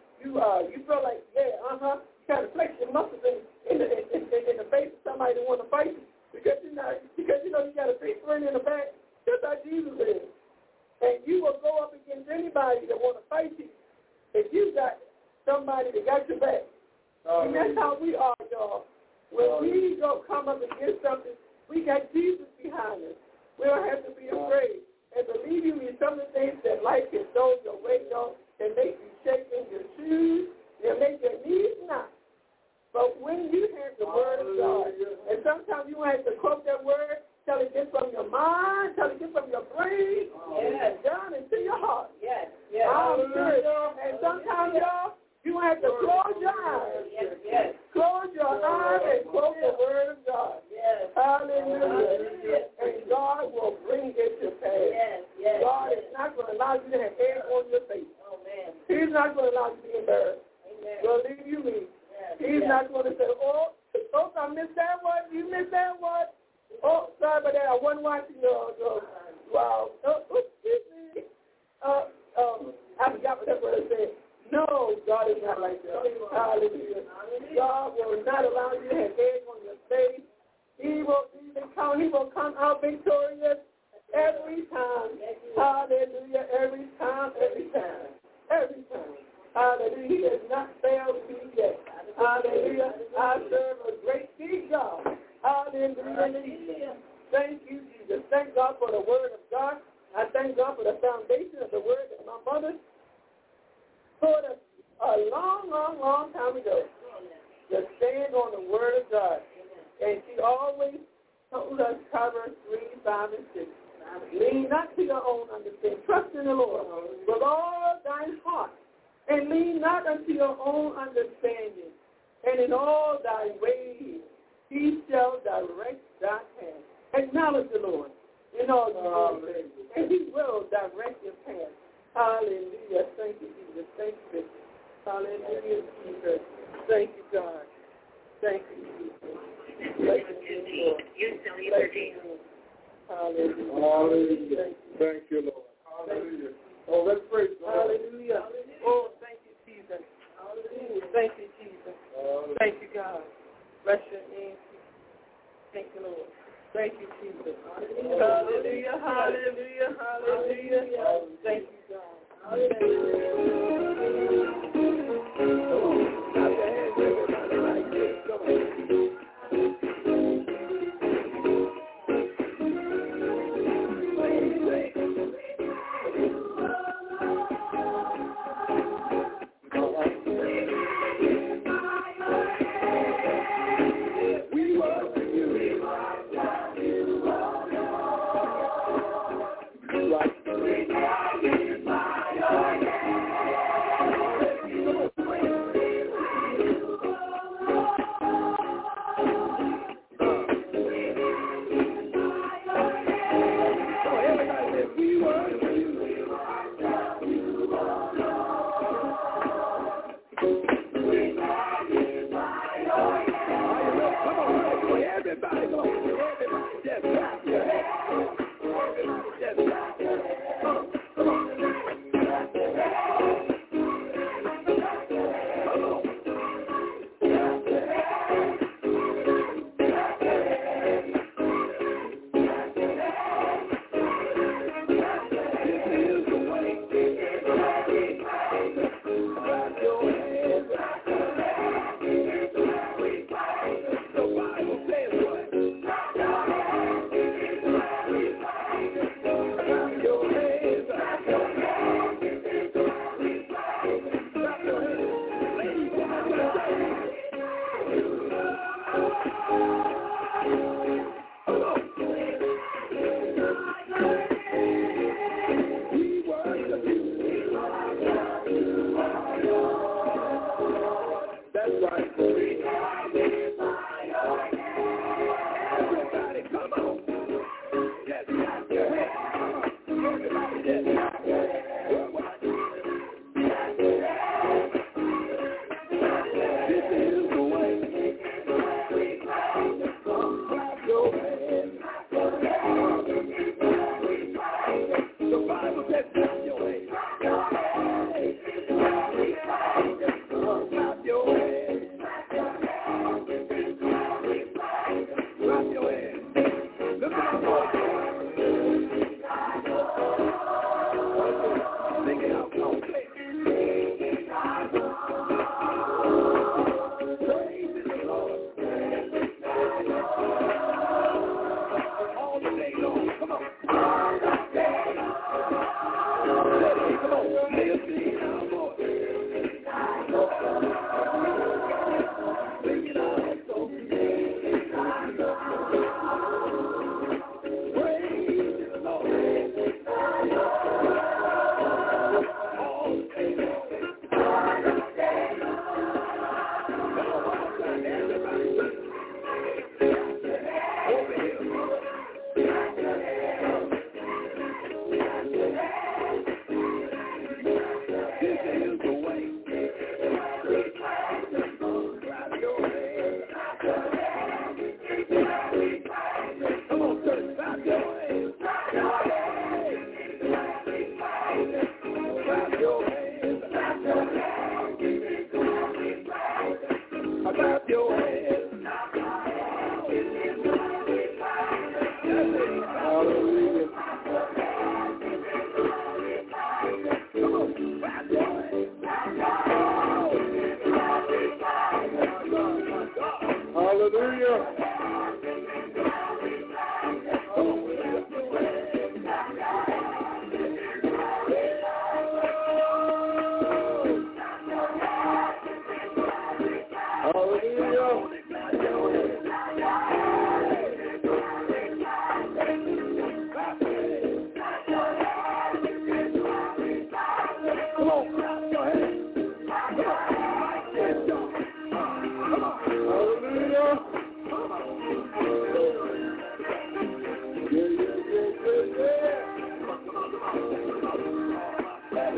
Speaker 2: feel like, you kind of flex your muscles in the face of somebody that want to fight you because you know you got a big friend in the back, just like Jesus is. And you will go up against anybody that want to fight you if you got somebody that got your back. And that's how we are, y'all. When we go come up against something, we got Jesus behind us. We don't have to be afraid. And believe you me, some of the things that life can throw your way on, they make you shake in your shoes, they make your knees knot. But when you have the word of God, and sometimes you have to quote that word, tell it get from your mind, tell it get from your brain, and down into your heart. Yes. I'm serious. And sometimes, y'all, you have to close your eyes. Yes. Close your eyes and quote the word of God. Yes. Hallelujah. And God will bring it to pass. Yes. God is not going to allow you to have air on your face. Oh, man. He's not going to allow you to be embarrassed. Amen. Believe you me. Yes. He's not going to say, oh, I missed that one. You missed that one. Oh, sorry about that. I wasn't watching wow. Oh, excuse me. I forgot what that word said. No, God is not like that. Hallelujah. God will not allow you to have egg on your face. He will come out victorious every time. Hallelujah. Every time. Hallelujah. He has not failed me yet. Hallelujah. I serve a great big God. Hallelujah. Thank you, Jesus. Thank God for the word of God. I thank God for the foundation of the word that my mother taught us a long time ago. To stand on the word of God. And she always told us Proverbs 3, 5, and 6. Lean not to your own understanding. Trust in the Lord with all thine heart. And lean not unto your own understanding. And in all thy ways he shall direct thy path. Acknowledge the Lord in all your ways. And he will direct your path. Hallelujah. Thank you, Jesus. Thank you. Hallelujah, Jesus. Thank you, God. Thank you, Jesus. Thank you, Lord. Hallelujah.
Speaker 3: Thank you, Lord. Hallelujah. Oh, let's praise the Lord.
Speaker 2: Hallelujah. Oh, thank you, Jesus. Hallelujah. Thank you, Jesus. Thank you, God. Bless your name. Thank you, Lord. Thank you, Jesus. Hallelujah. Hallelujah. Hallelujah. Thank you, God. Hallelujah. Clap your hands, everybody, like this. Come on.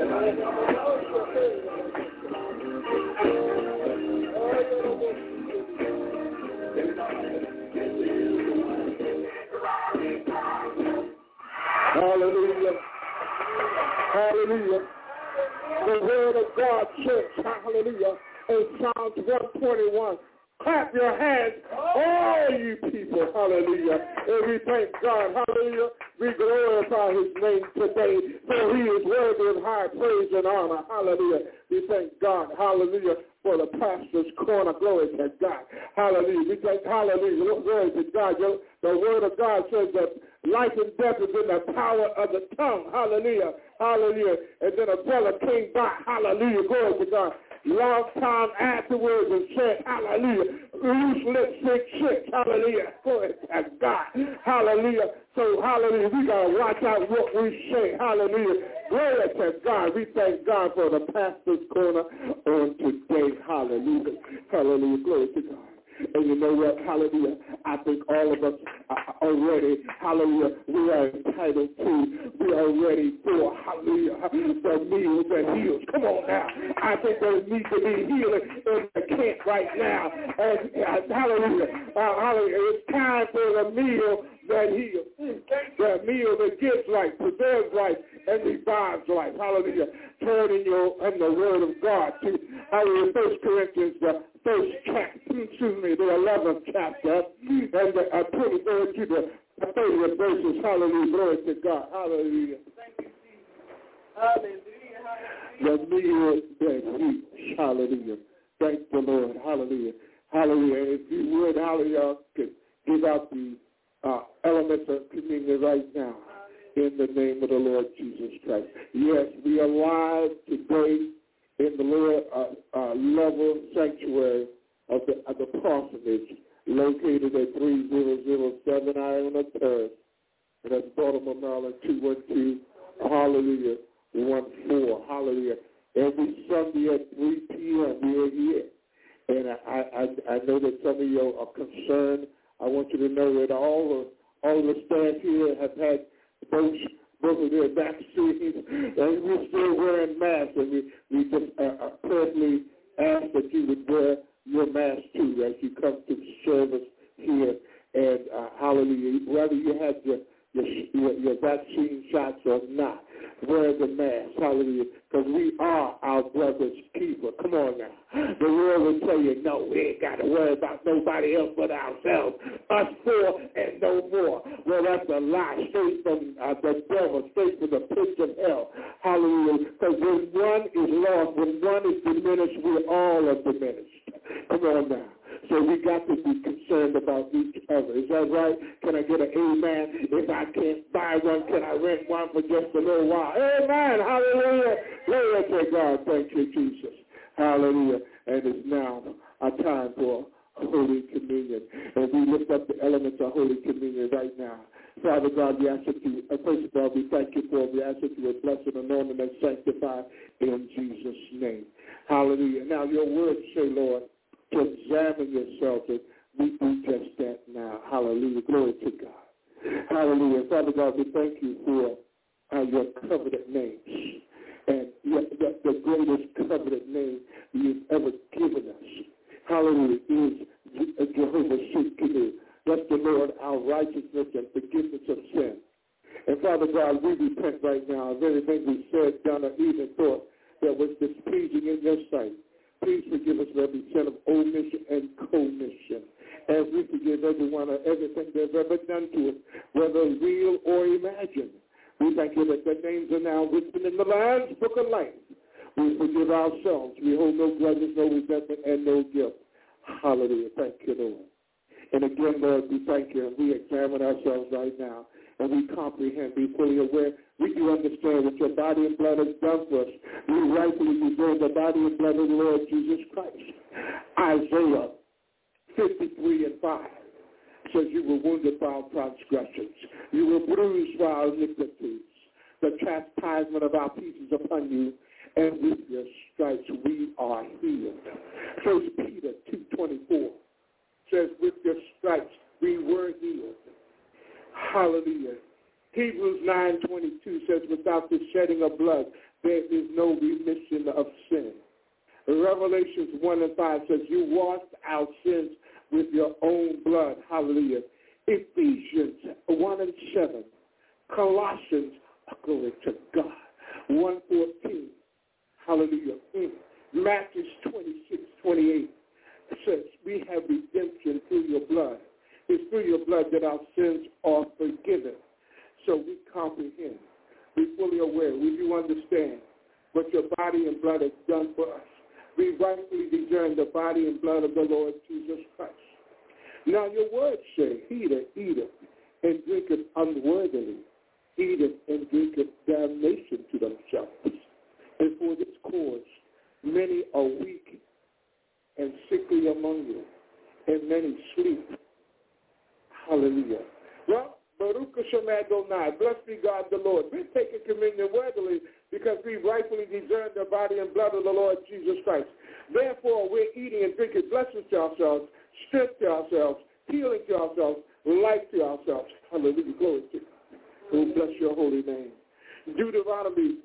Speaker 3: Hallelujah. Hallelujah. The word of God says, hallelujah, in Psalms 121, clap your hands, all you people, hallelujah. And we thank God, hallelujah. We glorify his name today, for he is worthy of high praise and honor, hallelujah. We thank God, hallelujah, for the pastor's corner, glory to God, hallelujah. We thank, hallelujah, glory to God. The word of God says that life and death is in the power of the tongue, hallelujah, hallelujah. And then a brother came by, hallelujah, glory to God. Long time afterwards and said, hallelujah, loose lips sink ships, hallelujah, glory to God, hallelujah. So, hallelujah, we got to watch out what we say, hallelujah, glory to God. We thank God for the pastor's corner on today, hallelujah, hallelujah, glory to God. And you know what, hallelujah, I think all of us are already, hallelujah, we are entitled to, we are ready for, hallelujah, the meal that heals. Come on now. I think there needs to be healing in the camp right now. And hallelujah, hallelujah, it's time for the meal that heals, the meal that gives life, preserves life, and revives life. Hallelujah. Turn in the word of God to, hallelujah, 1 Corinthians, the first chapter, the 11th chapter, and the 23rd to the 30th verses. Hallelujah. Glory to God. Hallelujah.
Speaker 2: Thank you, Jesus. Hallelujah.
Speaker 3: The meal that heals. Hallelujah. Thank the Lord. Hallelujah. Hallelujah. If you would, hallelujah, could give out the elements of communion right now in the name of the Lord Jesus Christ. Yes, we are live today in the Lord level sanctuary of the parsonage located at 3007 Iona Terrace, and that's Baltimore, Maryland 212, hallelujah, 14, hallelujah. Every Sunday at 3 p.m. we are here. And I know that some of you are concerned. I want you to know that all the staff here have had both of their vaccines, and we're still wearing masks. And we just prayerfully ask that you would wear your mask too as you come to service here. And hallelujah, whether you had your vaccine shots or not, wear the mask, hallelujah, because we are our brother's keeper. Come on now. The world will tell you, no, we ain't got to worry about nobody else but ourselves. Us four and no more. Well, that's a lie. Straight from the devil, straight from the pits of hell. Hallelujah. Because when one is lost, when one is diminished, we all are diminished. Come on now. So we got to be concerned about each other. Is that right? Can I get an amen? If I can't buy one, can I rent one for just a little while? Amen. Hallelujah. Glory to God. Thank you, Jesus. Hallelujah. And it's now a time for Holy Communion. And we lift up the elements of Holy Communion right now. Father God, we ask that you, first of all, we thank you for it. We ask that you would bless it, anoint and sanctify in Jesus' name. Hallelujah. Now, your words say, Lord, to examine yourself, and we do just that now. Hallelujah. Glory to God. Hallelujah. Father God, we thank you for your covenant names. And the greatest covenant name you've ever given us, hallelujah, is Jehovah Shekinu. That's the Lord, our righteousness and forgiveness of sin. And Father God, we repent right now of everything we said, done, or even thought that was displeasing in your sight. Please forgive us for every sin of omission and commission, as we forgive everyone or everything they've ever done to us, whether real or imagined. We thank you that the names are now written in the Lamb's Book of Life. We forgive ourselves. We hold no grudges, no resentment, and no guilt. Hallelujah. Thank you, Lord. And again, Lord, we thank you, and we examine ourselves right now, and we comprehend, be fully aware. We do understand what your body and blood has done for us. We rightfully deserve the body and blood of the Lord Jesus Christ. Isaiah 53:5 says, you were wounded for our transgressions. You were bruised for our iniquities. The chastisement of our peace is upon you, and with your stripes we are healed. 1 Peter 2:24 says, with your stripes we were healed. Hallelujah. Hebrews 9:22 says, without the shedding of blood, there is no remission of sin. Revelations 1:5 says, you washed our sins with your own blood. Hallelujah. Ephesians 1:7. Colossians, glory to God, 1:14. Hallelujah. Matthew 26:28 says, we have redemption through your blood. It's through your blood that our sins are forgiven. So we comprehend. We're fully aware. We do understand what your body and blood has done for us. We rightfully discern the body and blood of the Lord Jesus Christ. Now your words say, eateth and drinketh unworthily, eateth and drinketh damnation to themselves. And for this cause many are weak and sickly among you, and many sleep. Hallelujah. Well, Baruch Hashem Adonai, blessed be God the Lord. We're taking communion worthily because we rightfully discern the body and blood of the Lord Jesus Christ. Therefore, we're eating and drinking blessings to ourselves, strength to ourselves, healing to ourselves, life to ourselves. Hallelujah. Glory to God. Oh, bless your holy name. Deuteronomy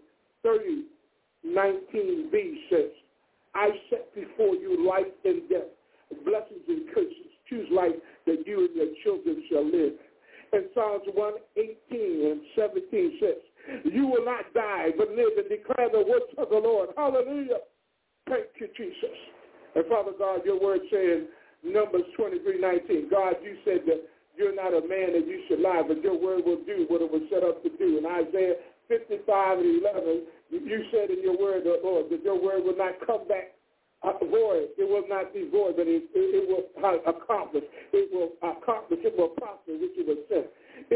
Speaker 3: 30:19b says, I set before you life and death, blessings and curses. Choose life that you and your children shall live. And Psalms 1:18-17 says, you will not die, but live and declare the works of the Lord. Hallelujah. Thank you, Jesus. And Father God, your word saying, Numbers 23:19, God, you said that you're not a man that you should lie, but your word will do what it was set up to do. In Isaiah 55:11, you said in your word, Lord, that your word will not come back void. It will not be void, but it will accomplish. It will accomplish. It will prosper, which it was sent.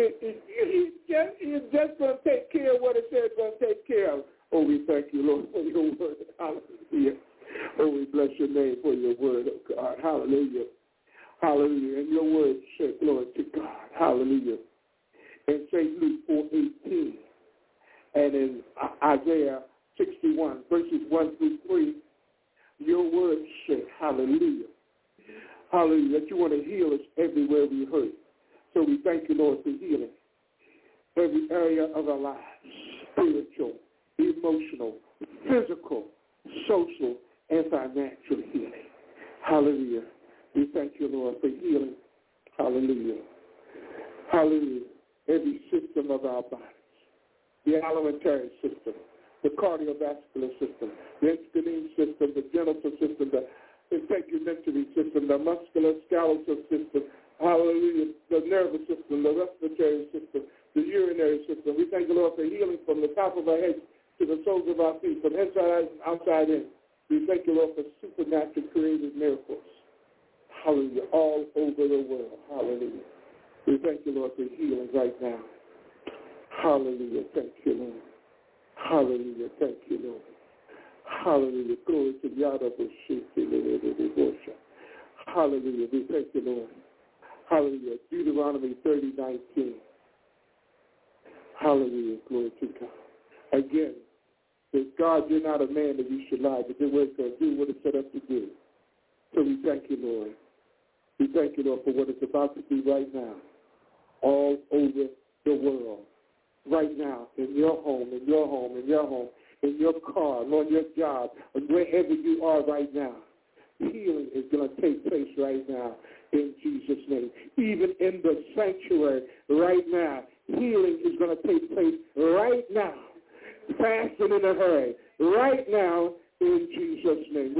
Speaker 3: It's just going to take care of what it says it's going to take care of. Oh, we thank you, Lord, for your word. Hallelujah. Oh, we bless your name for your word, oh God. Hallelujah. Hallelujah. And your word said, glory to God. Hallelujah. In St. Luke 4:18 and in Isaiah 61, verses 1-3, your word said, hallelujah. Hallelujah. That you want to heal us everywhere we hurt. So we thank you, Lord, for healing every area of our lives, spiritual, emotional, physical, social, and financial healing. Hallelujah. We thank you, Lord, for healing. Hallelujah. Hallelujah. Every system of our bodies, the alimentary system, the cardiovascular system, the insulin system, the genital system, the integumentary system, the musculoskeletal system, hallelujah, the nervous system, the respiratory system, the urinary system. We thank you, Lord, for healing from the top of our heads to the soles of our feet, from inside out and outside in. We thank you, Lord, for supernatural creative miracles. Hallelujah, all over the world. Hallelujah. We thank you, Lord, for healing right now. Hallelujah. Thank you, Lord. Hallelujah. Thank you, Lord. Hallelujah. Glory to God. Hallelujah. We thank you, Lord. Hallelujah. Deuteronomy 30:19. Hallelujah. Glory to God. Again, that God, you're not a man that you should lie, but your word's going to do what it's set up to do. So we thank you, Lord. We thank you, Lord, for what it's about to do right now, all over the world. Right now, in your home, in your home, in your home, in your car, on your job, and wherever you are right now. Healing is going to take place right now in Jesus' name. Even in the sanctuary right now, healing is going to take place right now. Fast and in a hurry. Right now, in Jesus' name.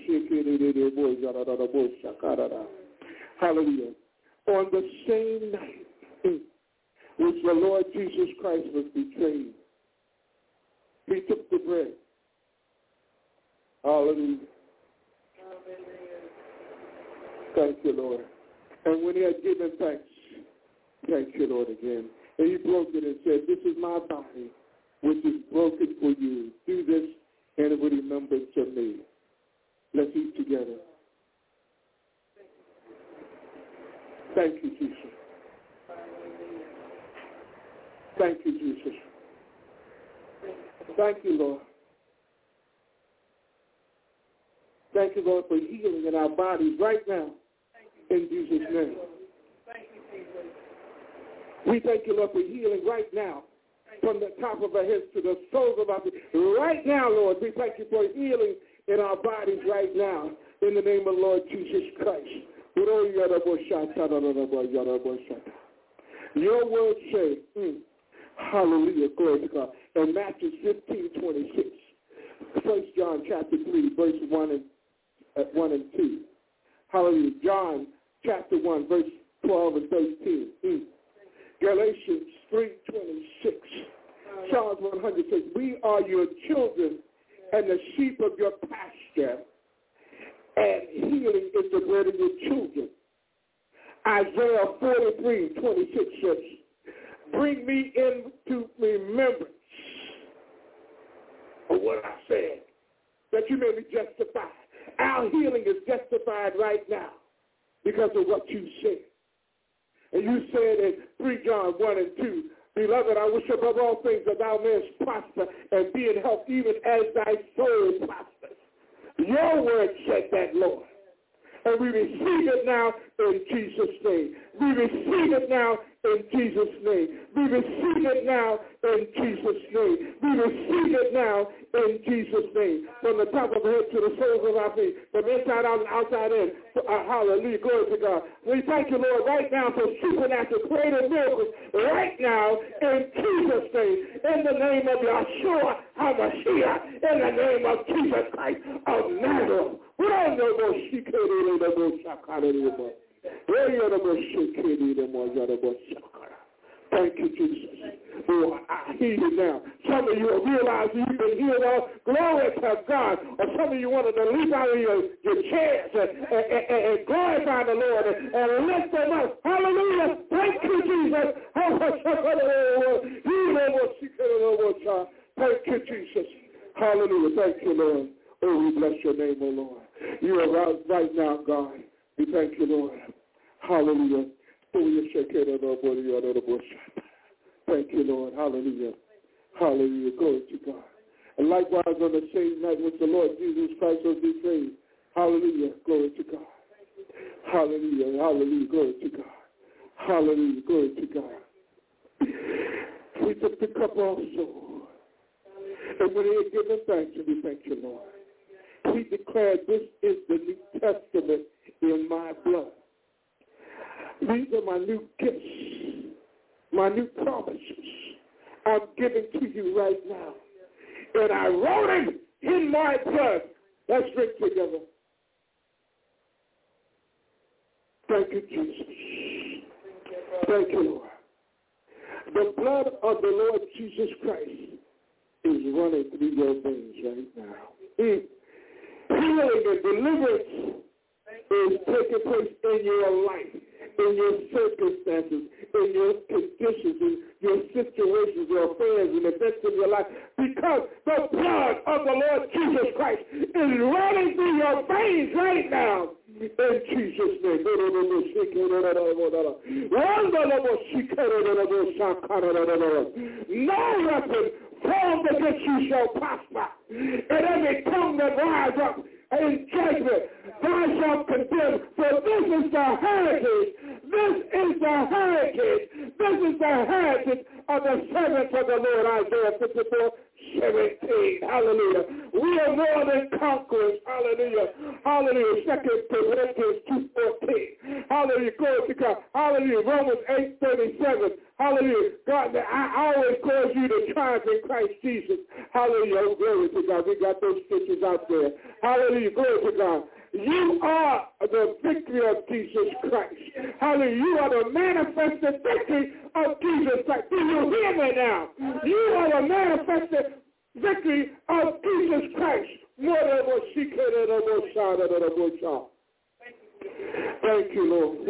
Speaker 3: Hallelujah. On the same night which the Lord Jesus Christ was betrayed, he took the bread. Hallelujah. Thank you, Lord. And when he had given thanks, thank you, Lord, again. And he broke it and said, this is my body, which is broken for you. Do this in remembrance of me. Let's eat together. Thank you, Jesus. Thank you, Jesus. Thank you, Lord. Thank you, Lord, for healing in our bodies right now. In Jesus' name. We thank you, Lord, for healing right now from the top of our heads to the soles of our feet. Right now, Lord, we thank you for healing in our bodies right now in the name of Lord Jesus Christ. Your word say, hallelujah, glory to God, in Matthew 15:26, 1 John chapter 3, verse 1 and 2. Hallelujah. John chapter 1, verse 12 and 13. Galatians 3:26. Psalms 100 says, we are your children and the sheep of your pasture, and healing is the bread of your children. Isaiah 43:26 says, bring me into remembrance of what I said, that you may be justified. Our healing is justified right now because of what you said. And you said in 3 John 1 and 2, beloved, I wish above all things that thou mayest prosper and be in health even as thy soul prospers. Your word said that, Lord. And we receive it now in Jesus' name. We receive it now in Jesus' name. We receive it now in Jesus' name. We receive it now in Jesus' name. From the top of our head to the soles of our feet, from inside out and outside in. Hallelujah. Glory to God. We thank you, Lord, right now for supernatural creative miracles right now in Jesus' name. In the name of Yeshua HaMashiach. In the name of Jesus Christ of Nazareth. Thank you, Jesus. Oh, I hear you now. Some of you are realizing you've been healed all. Glory to God. Or some of you wanted to leap out of your chairs and glorify the Lord and lift them up. Hallelujah. Thank you, Jesus. Thank you, Jesus. Hallelujah. Thank you, Lord. Oh, we bless your name, oh Lord. You are right now, God. We thank you, Lord. Hallelujah. Thank you, Lord. Hallelujah. Hallelujah. Glory to God. And likewise on the same night which the Lord Jesus Christ was betrayed. Hallelujah. Glory to God. Hallelujah. Hallelujah. Glory to God. Hallelujah. Glory to God. We took the cup also. And when he had given thanks, and we thank you, Lord. He declared, this is the New Testament in my blood. These are my new gifts, my new promises I'm giving to you right now. And I wrote them in my blood. Let's drink together. Thank you, Jesus. Thank you, Lord. The blood of the Lord Jesus Christ is running through your veins right now. Healing and deliverance is taking place in your life, in your circumstances, in your conditions, in your situations, your affairs, and events of your life, because the blood of the Lord Jesus Christ is running through your veins right now. In Jesus' name. No weapon formed against you shall prosper. And every tongue that rises up in judgment, thou shalt condemn. For this is the heritage. This is the heritage. This is the heritage of the servants of the Lord. Isaiah 54:17. Hallelujah. We are more than conquerors. Hallelujah. Hallelujah. 2 Corinthians 2:14. Hallelujah. Glory to God. Hallelujah. Romans 8:37. Hallelujah. God, I always cause you to triumph in Christ Jesus. Hallelujah. Oh, glory to God. We got those scriptures out there. Hallelujah. Glory to God. You are the victory of Jesus Christ. Hallelujah. You are the manifested victory of Jesus Christ. Do you hear me now? You are the manifested victory of Jesus Christ. Thank you, Lord.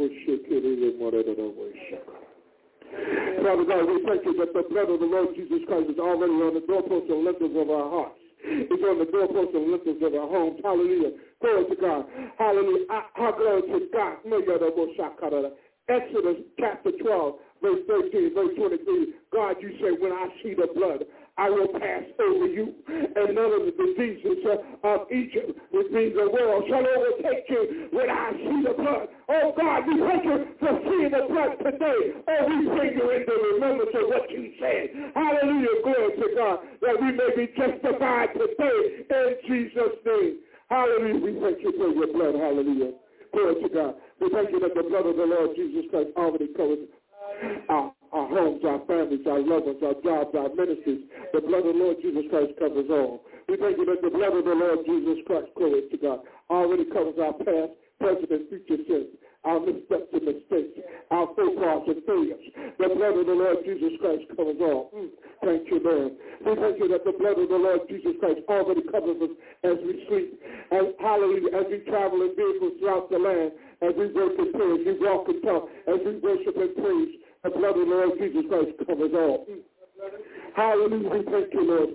Speaker 3: Father God, we thank you that the blood of the Lord Jesus Christ is already on the doorposts and lintels of our hearts. It's on the doorposts and lintels of our homes. Hallelujah. Glory to God. Hallelujah. Glory to God. Exodus chapter 12, verse 13, verse 23. God, you say, when I see the blood, I will pass over you, and none of the diseases of Egypt, which means the world, shall overtake you when I see the blood. Oh God, we thank you for seeing the blood today. Oh, we bring you into remembrance of what you said. Hallelujah, glory to God, that we may be justified today in Jesus' name. Hallelujah, we thank you for your blood. Hallelujah, glory to God. We thank you that the blood of the Lord Jesus Christ already covers our homes, our families, our loved ones, our jobs, our ministries. The blood of the Lord Jesus Christ covers all. We thank you that the blood of the Lord Jesus Christ, glory to God, already covers our past, present, and future sins, our missteps and mistakes, our faux pas and failures. The blood of the Lord Jesus Christ covers all. Thank you, Lord. We thank you that the blood of the Lord Jesus Christ already covers us as we sleep, and hallelujah, as we travel in vehicles throughout the land, as we work and pray, as we walk and talk, as we worship and praise. The blood of the Lord Jesus Christ covers all. Hallelujah. We thank you, Lord.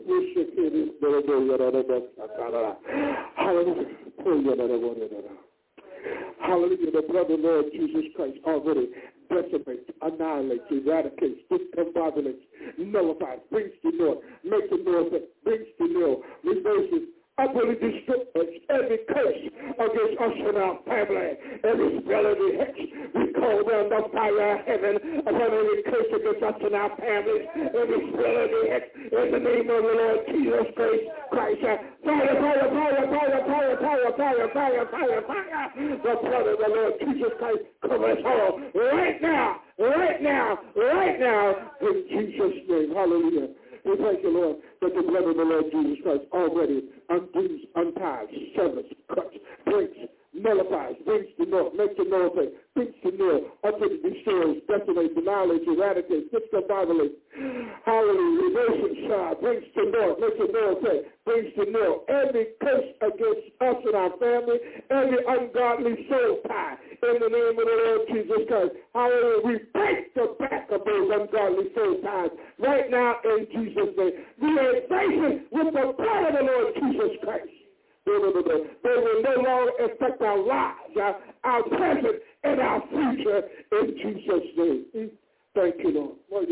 Speaker 3: Hallelujah. Hallelujah. The blood of the Lord Jesus Christ already decimates, annihilates, eradicates, discombobulates, nullifies, brings to naught, makes a nil, brings to nil, reverses, utterly destroys every curse against us and our family, every spell, every hex. We call down the fire of heaven upon every curse against us and our families, every spell, every hex, in the name of the Lord Jesus Christ. Fire, fire, fire, fire, fire, fire, fire, fire, fire, fire, fire. The blood of the Lord Jesus Christ covers all right now, right now, right now, in Jesus' name. Hallelujah. We thank you, Lord, that the blood of the Lord Jesus Christ already undoes, unties, severs, cuts, breaks, nullifies, brings to naught, makes to nullify, brings to nil, utterly destroys, decimates, annihilates, eradicates, discombobulates, hallelujah, reverses, brings to naught, makes to nullify, brings to nil every curse against us and our family, every ungodly soul tie, in the name of the Lord Jesus Christ. Hallelujah, we break the back of those ungodly soul ties right now in Jesus' name. We are facing with the blood of the Lord Jesus Christ. They will no longer affect our lives, our present, and our future in Jesus' name. Thank you, Lord.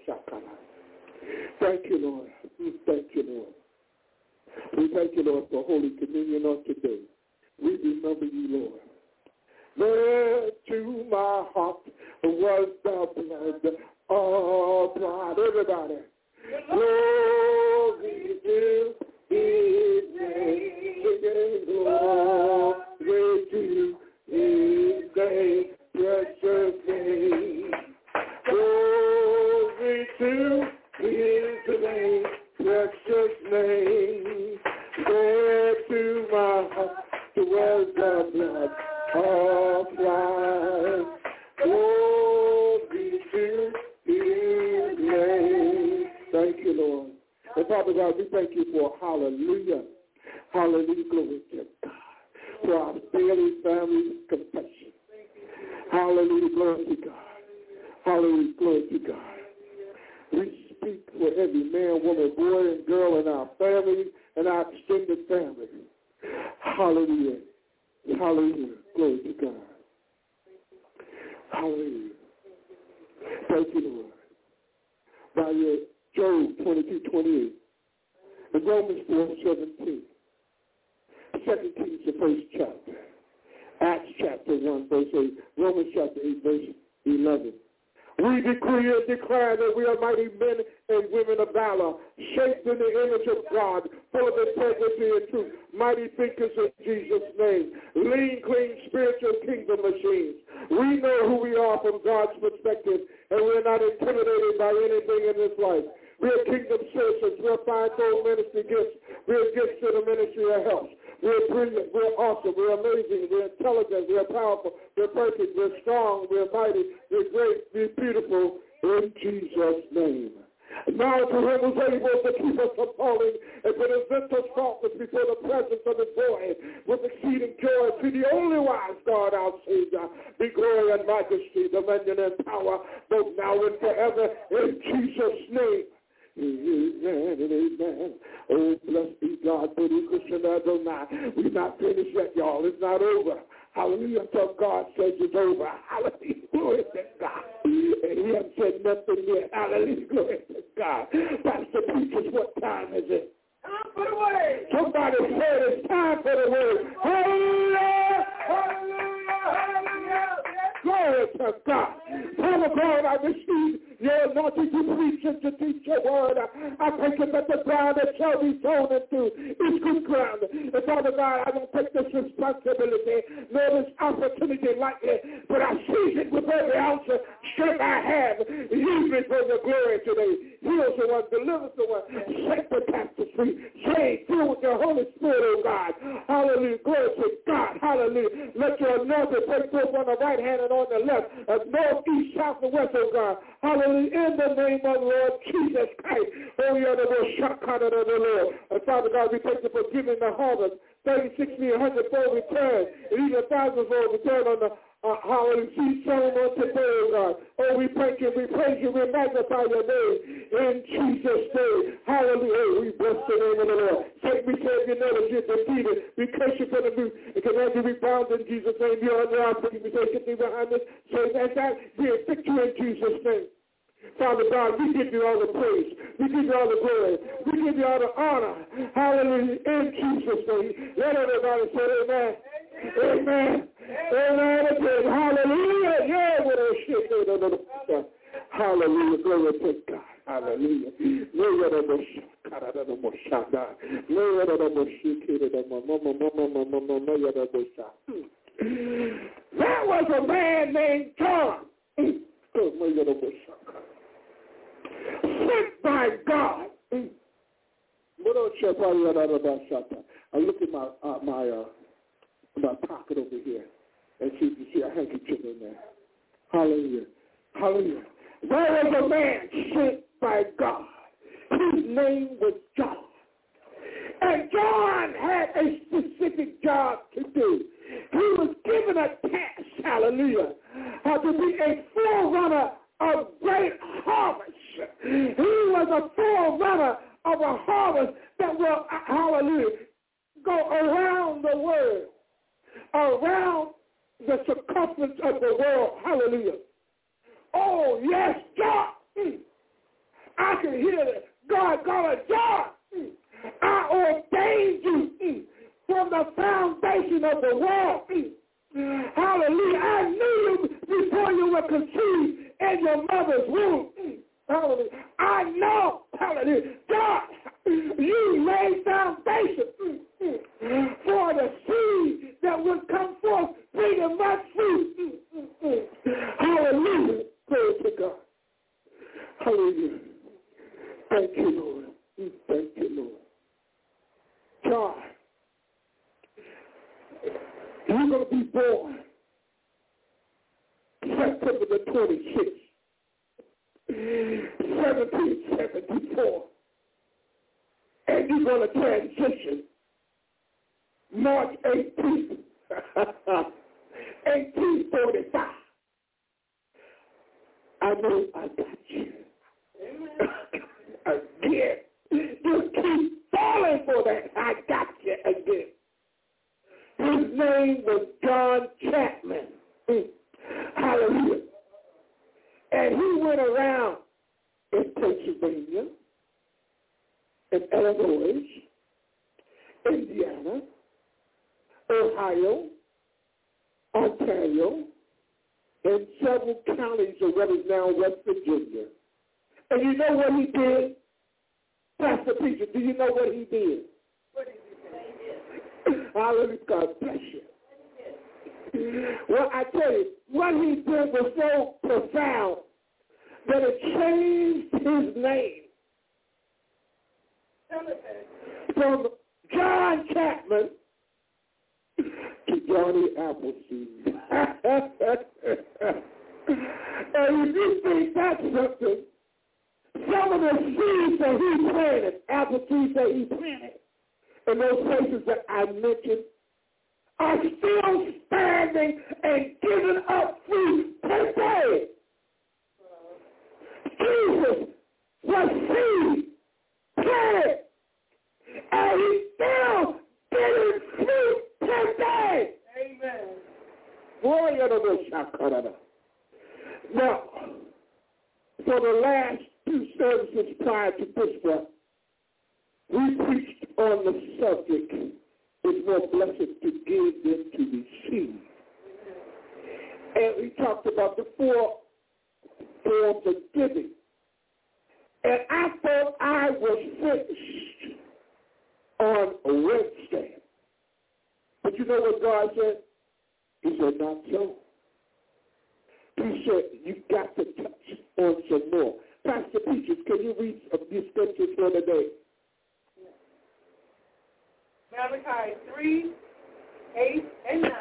Speaker 3: Thank you, Lord. Thank you, Lord. We thank you, Lord, for Holy Communion on today. We remember you, Lord. There to my heart was the blood of God. Everybody. Glory to His name. Glory to His name. Precious name. Glory to His name. Precious name. There to my heart was the blood of life. Glory to His name. Thank you, Lord. And Father God, we thank you for hallelujah. Hallelujah, glory to God. For our daily family confession. Hallelujah, glory to God. Hallelujah, glory to God. We speak for every man, woman, boy, and girl in our family and our extended family. Hallelujah. Hallelujah. Glory to God. Hallelujah. Thank you, Lord. By your Job 22:28 and Romans 4:17. 2 Kings, the first chapter. Acts chapter 1, verse 8. Romans chapter 8, verse 11. We decree and declare that we are mighty men and women of valor, shaped in the image of God, full of integrity and truth, mighty thinkers in Jesus' name, lean, clean, spiritual kingdom machines. We know who we are from God's perspective, and we're not intimidated by anything in this life. We're kingdom citizens. We're fivefold ministry gifts. We're gifts to the ministry of health. We're brilliant, we're awesome, we're amazing, we're intelligent, we're powerful, we're perfect, we're strong, we're mighty, we're great, we're beautiful, in Jesus' name. Now to him who's able to keep us from falling and present us faultless before the presence of his glory with exceeding joy, to the only wise God, our Savior, be glory and majesty, dominion and power, both now and forever, in Jesus' name. Amen and amen. Oh, blessed be God, for the Christian Adonai. We're not finished yet, y'all. It's not over. Hallelujah. Until God says it's over. Hallelujah. Glory to God. He hasn't said nothing yet. Hallelujah. Glory to God. Pastor Preachers, what time is it?
Speaker 2: Time for the word.
Speaker 3: Somebody said it's time for the word. Hallelujah.
Speaker 2: Hallelujah. Hallelujah.
Speaker 3: Glory to God. Father God, I receive your anointing to preach and to teach your word. I thank you that the ground that shall be sown into is good ground. And Father God, I don't take this responsibility nor this opportunity lightly, but I seize it with every ounce of strength I have. Use me for your glory today. Heal the one, deliver the one, set the captives free, save, fill with your Holy Spirit, oh God. Hallelujah. Glory to God. Hallelujah. Let your anointing break forth on the right hand and on the left, north, east, south, and west, oh God. Hallelujah. In the name of Lord Jesus Christ. Oh, you're the most shortcut of the Lord. And Father God, we thank you for giving the harvest 30, 60, 100-fold return, and even 1,000-fold return on the hallelujah, seed sown on today, oh God. Oh, we thank you, we praise you, we magnify your name in Jesus' name. Hallelujah. Oh, we bless the name of the Lord. Satan, we say you know that you're defeated. We curse you for the move. It can only be bound in Jesus' name. You're on the opposite. We say, get me behind us. Say that we have victory in Jesus' name. Father God, we give you all the praise. We give you all the glory. We give you all the honor. Hallelujah. In Jesus' name. Let everybody say amen. Amen. Amen. Again. Hallelujah. Yeah, what a shit. Hallelujah. Glory to God. Hallelujah. There was a man named John. Sent by God. I look at my pocket over here and see a handkerchief in there. Hallelujah. Hallelujah. There was a man sent by God. His name was John. And John had a specific job to do. He was given a task, hallelujah, to be a forerunner of great harvest. He was a forerunner of a harvest that will, hallelujah, go around the world, around the circumference of the world, hallelujah. Oh, yes, God. I can hear it. God, John, I ordained you from the foundation of the world. Hallelujah. I knew you before you were conceived in your mother's womb. Hallelujah. I know, hallelujah, God, you laid foundation for the seed that would come forth bringing much fruit. Hallelujah. Glory to God. Hallelujah. Thank you, Lord. Thank you, Lord. God, you're going to be born September the 26th, 1774. And you're going to transition March 18th, 1845. I know I got you. Again. You keep falling for that. I got you again. His name was John Chapman. Hallelujah. And he went around in Pennsylvania, in Illinois, Indiana, Ohio, Ontario, and several counties of what is now West Virginia. And you know what he did? Pastor Preacher, do you know what he did? What did he do? Hallelujah. God bless you. Well, I tell you, what he did was so profound that it changed his name from John Chapman to Johnny Appleseed. And if you think that's something, some of the seeds that he planted, apple trees that he planted, in those places that I mentioned, are still standing and giving up fruit today. Jesus was seed planted, and he's still giving fruit today. Amen. Now, for the last 2 services prior to this one, we preached on the subject, it's more blessed to give than to receive. And we talked about the 4 forms of giving. And I thought I was finished on Wednesday. But you know what God said? He said, not so. He said, you got to touch on some more. Pastor Peaches, can you read these scriptures for today?
Speaker 2: Malachi 3, 8, and 9.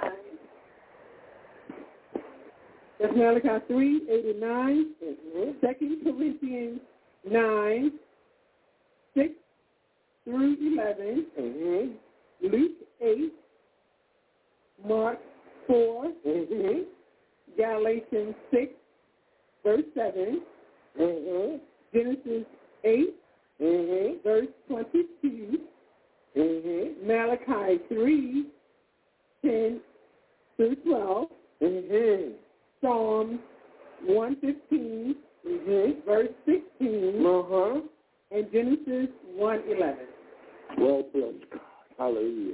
Speaker 5: That's Malachi 3, 8, and 9. 2 Corinthians 9, 6 through 11. Luke 8. Mark 4. Galatians 6, verse 7. Genesis 8, verse 22. Malachi 3, 10 through 12. Psalm 115, verse 16. And Genesis 1:11.
Speaker 3: Well, bless God. Hallelujah.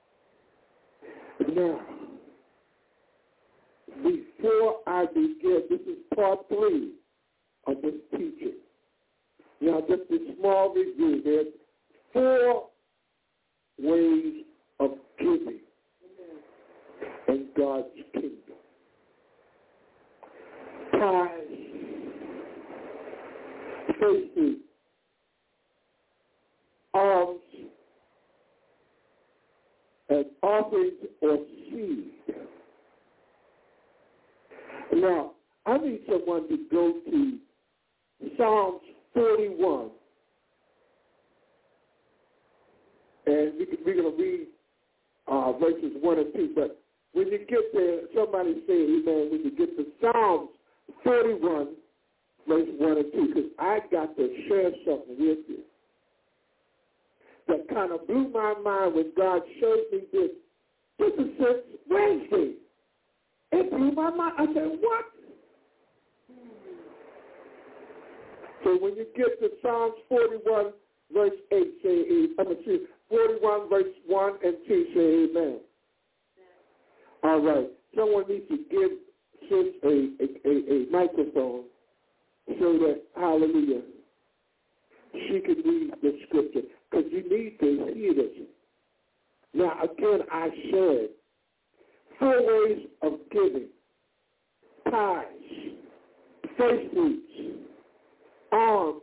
Speaker 3: Now, before I begin, this is part 3 of this teaching. Now, just a small review. There's 4 ways of giving in God's kingdom. Tithes, faces, alms, and offerings or seed. Now, I need someone to go to Psalms 41. And we're going to read verses 1 and 2. But when you get there, somebody say, amen, when you get to Psalms 41, verse 1 and 2, because I got to share something with you that kind of blew my mind when God showed me this. This is since Wednesday. It blew my mind. I said, what? So when you get to Psalms 41, verse 8, say, 41, verse 1 and 2, say amen. All right. Someone needs to give Sis a microphone so that, hallelujah, she can read the scripture. Because you need to hear this. Now, again, I said 4 ways of giving. Tithes, first fruits, alms,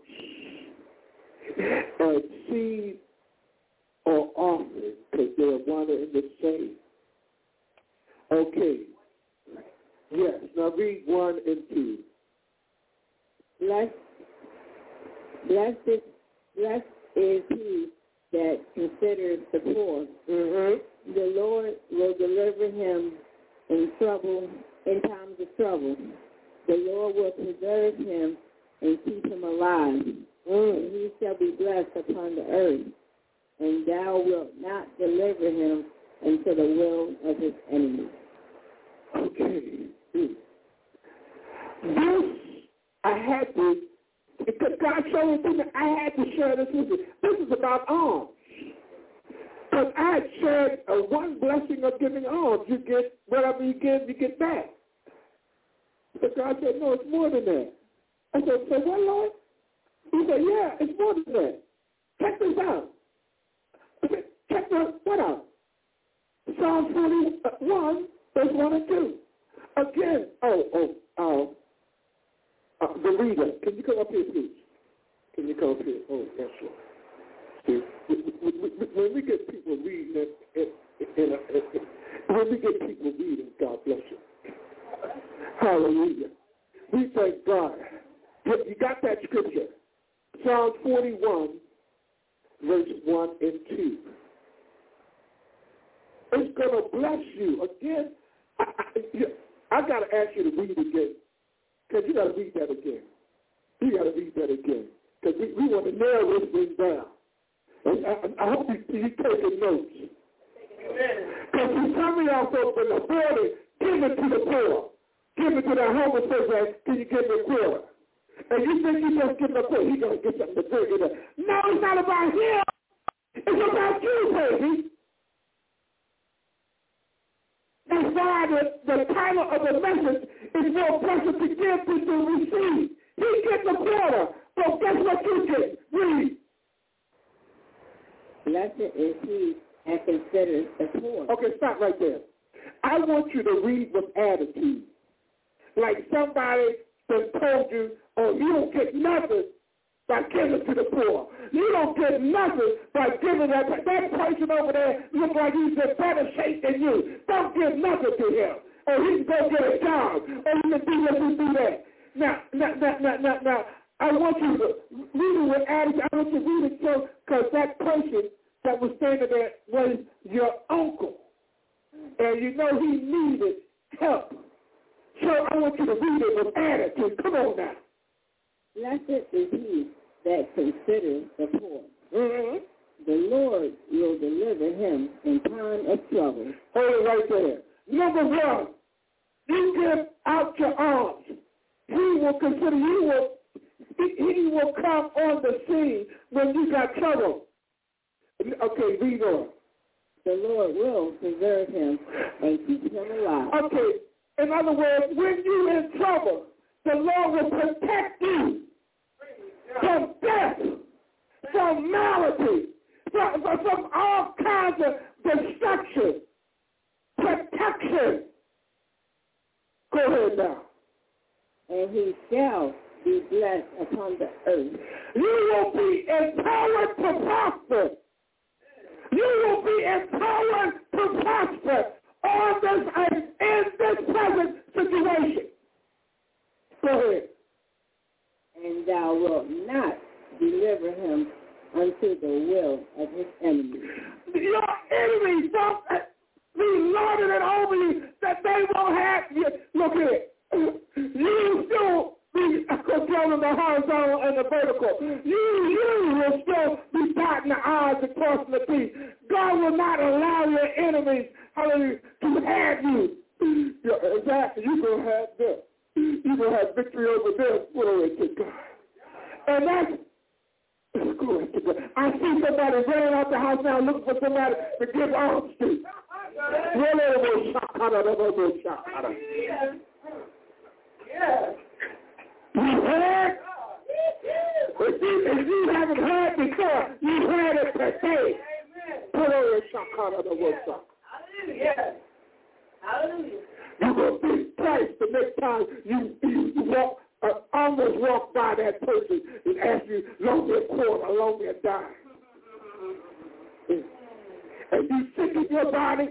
Speaker 3: and seed or offering, because they're one and the same. Okay. Yes. Now read 1 and 2.
Speaker 6: Blessed is he that considers the poor. The Lord will deliver him in times of trouble. The Lord will preserve him and keep him alive. And he shall be blessed upon the earth. And thou wilt not deliver him into the will of his enemies.
Speaker 3: Okay. This, I had to, because God showed it to me, I had to share this with you. This is about alms. Because I had shared one blessing of giving alms. You get, whatever you give, you get back. But God said, no, it's more than that. I said, so what, Lord? He said, yeah, it's more than that. Check this out. I said, check what out? Psalm 41, verse 1 and 2. Again, the reader, can you come up here, please? Can you come up here? Oh, yes, sure. See, when we get people reading, when we get people reading, God bless you. Hallelujah. We thank God. You got that scripture. Psalm 41, verse 1 and 2. It's going to bless you. Again, I got to ask you to read again. Because you got to read that again. You got to read that again. Because we want to narrow this thing down. And I hope you're taking notes. Because some of y'all folks in the 40, give it to the poor. Give it to the homeless person. Can you give me a quarter? And you think you just give him a quote, he's going to get something to drink in there. No, it's not about him. It's about you, baby. That's why the title of the message is more blessed to give than to receive. He gets a quarter, but guess what you get? Read.
Speaker 6: Blessed is he that considers the poor.
Speaker 3: Okay, stop right there. I want you to read with attitude. Like somebody that told you, oh, you don't get nothing by giving to the poor. You don't get nothing by giving that person over there look like he's in better shape than you. Don't give nothing to him. Or he can go get a job. Or he can do this and do that. Now, I want you to read it with attitude. I want you to read it so, because that person that was standing there was your uncle. And you know he needed help. So I want you to read it with attitude. Come on now.
Speaker 6: Blessed is he that considers the poor.
Speaker 3: Mm-hmm.
Speaker 6: The Lord will deliver him in time of trouble.
Speaker 3: Hold it right there. Number one, you give out your arms. He will consider you. He will come on the scene when you got trouble. Okay, read on.
Speaker 6: The Lord will preserve him and keep him alive.
Speaker 3: Okay, in other words, when you're in trouble, the Lord will protect you from death, from malady, from all kinds of destruction, protection. Go ahead now.
Speaker 6: And he shall be blessed upon the earth.
Speaker 3: You will be empowered to prosper. You will be empowered to prosper on this earth in this present situation. Go ahead.
Speaker 6: And thou wilt not deliver him unto the will of his enemies.
Speaker 3: Your enemies don't be lorded it over you, that they won't have you. Look at it. You still be controlling the horizontal and the vertical. You will still be dotting the I's and crossing the T's. God will not allow your enemies, hallelujah, to have you. Exactly. You're going to have them. You're going to have victory over them. Glory to God. And that's, glory to God. I see somebody running out the house now looking for somebody to give arms to.
Speaker 2: Yes.
Speaker 3: You heard? If you haven't heard before, you heard it today. Put on your shakara the word.
Speaker 2: Hallelujah. Hallelujah.
Speaker 3: You're going to be Christ the next time you walk, almost walk by that person and ask you, loan me a quarter, loan me a dime. And you sick in your body,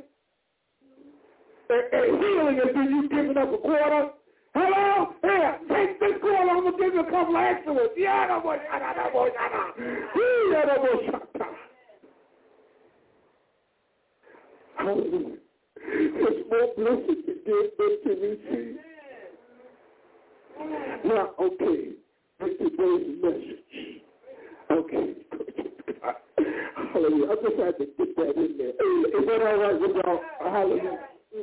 Speaker 3: and healing is when you giving up a quarter. Hello? Here, take this quarter. I'm going to give you a couple of extra ones. Hallelujah. It's more blessed to give than to receive. Now, okay, that's today's message. Okay. Hallelujah. I just had to get that in there. Is that all right with y'all? Hallelujah.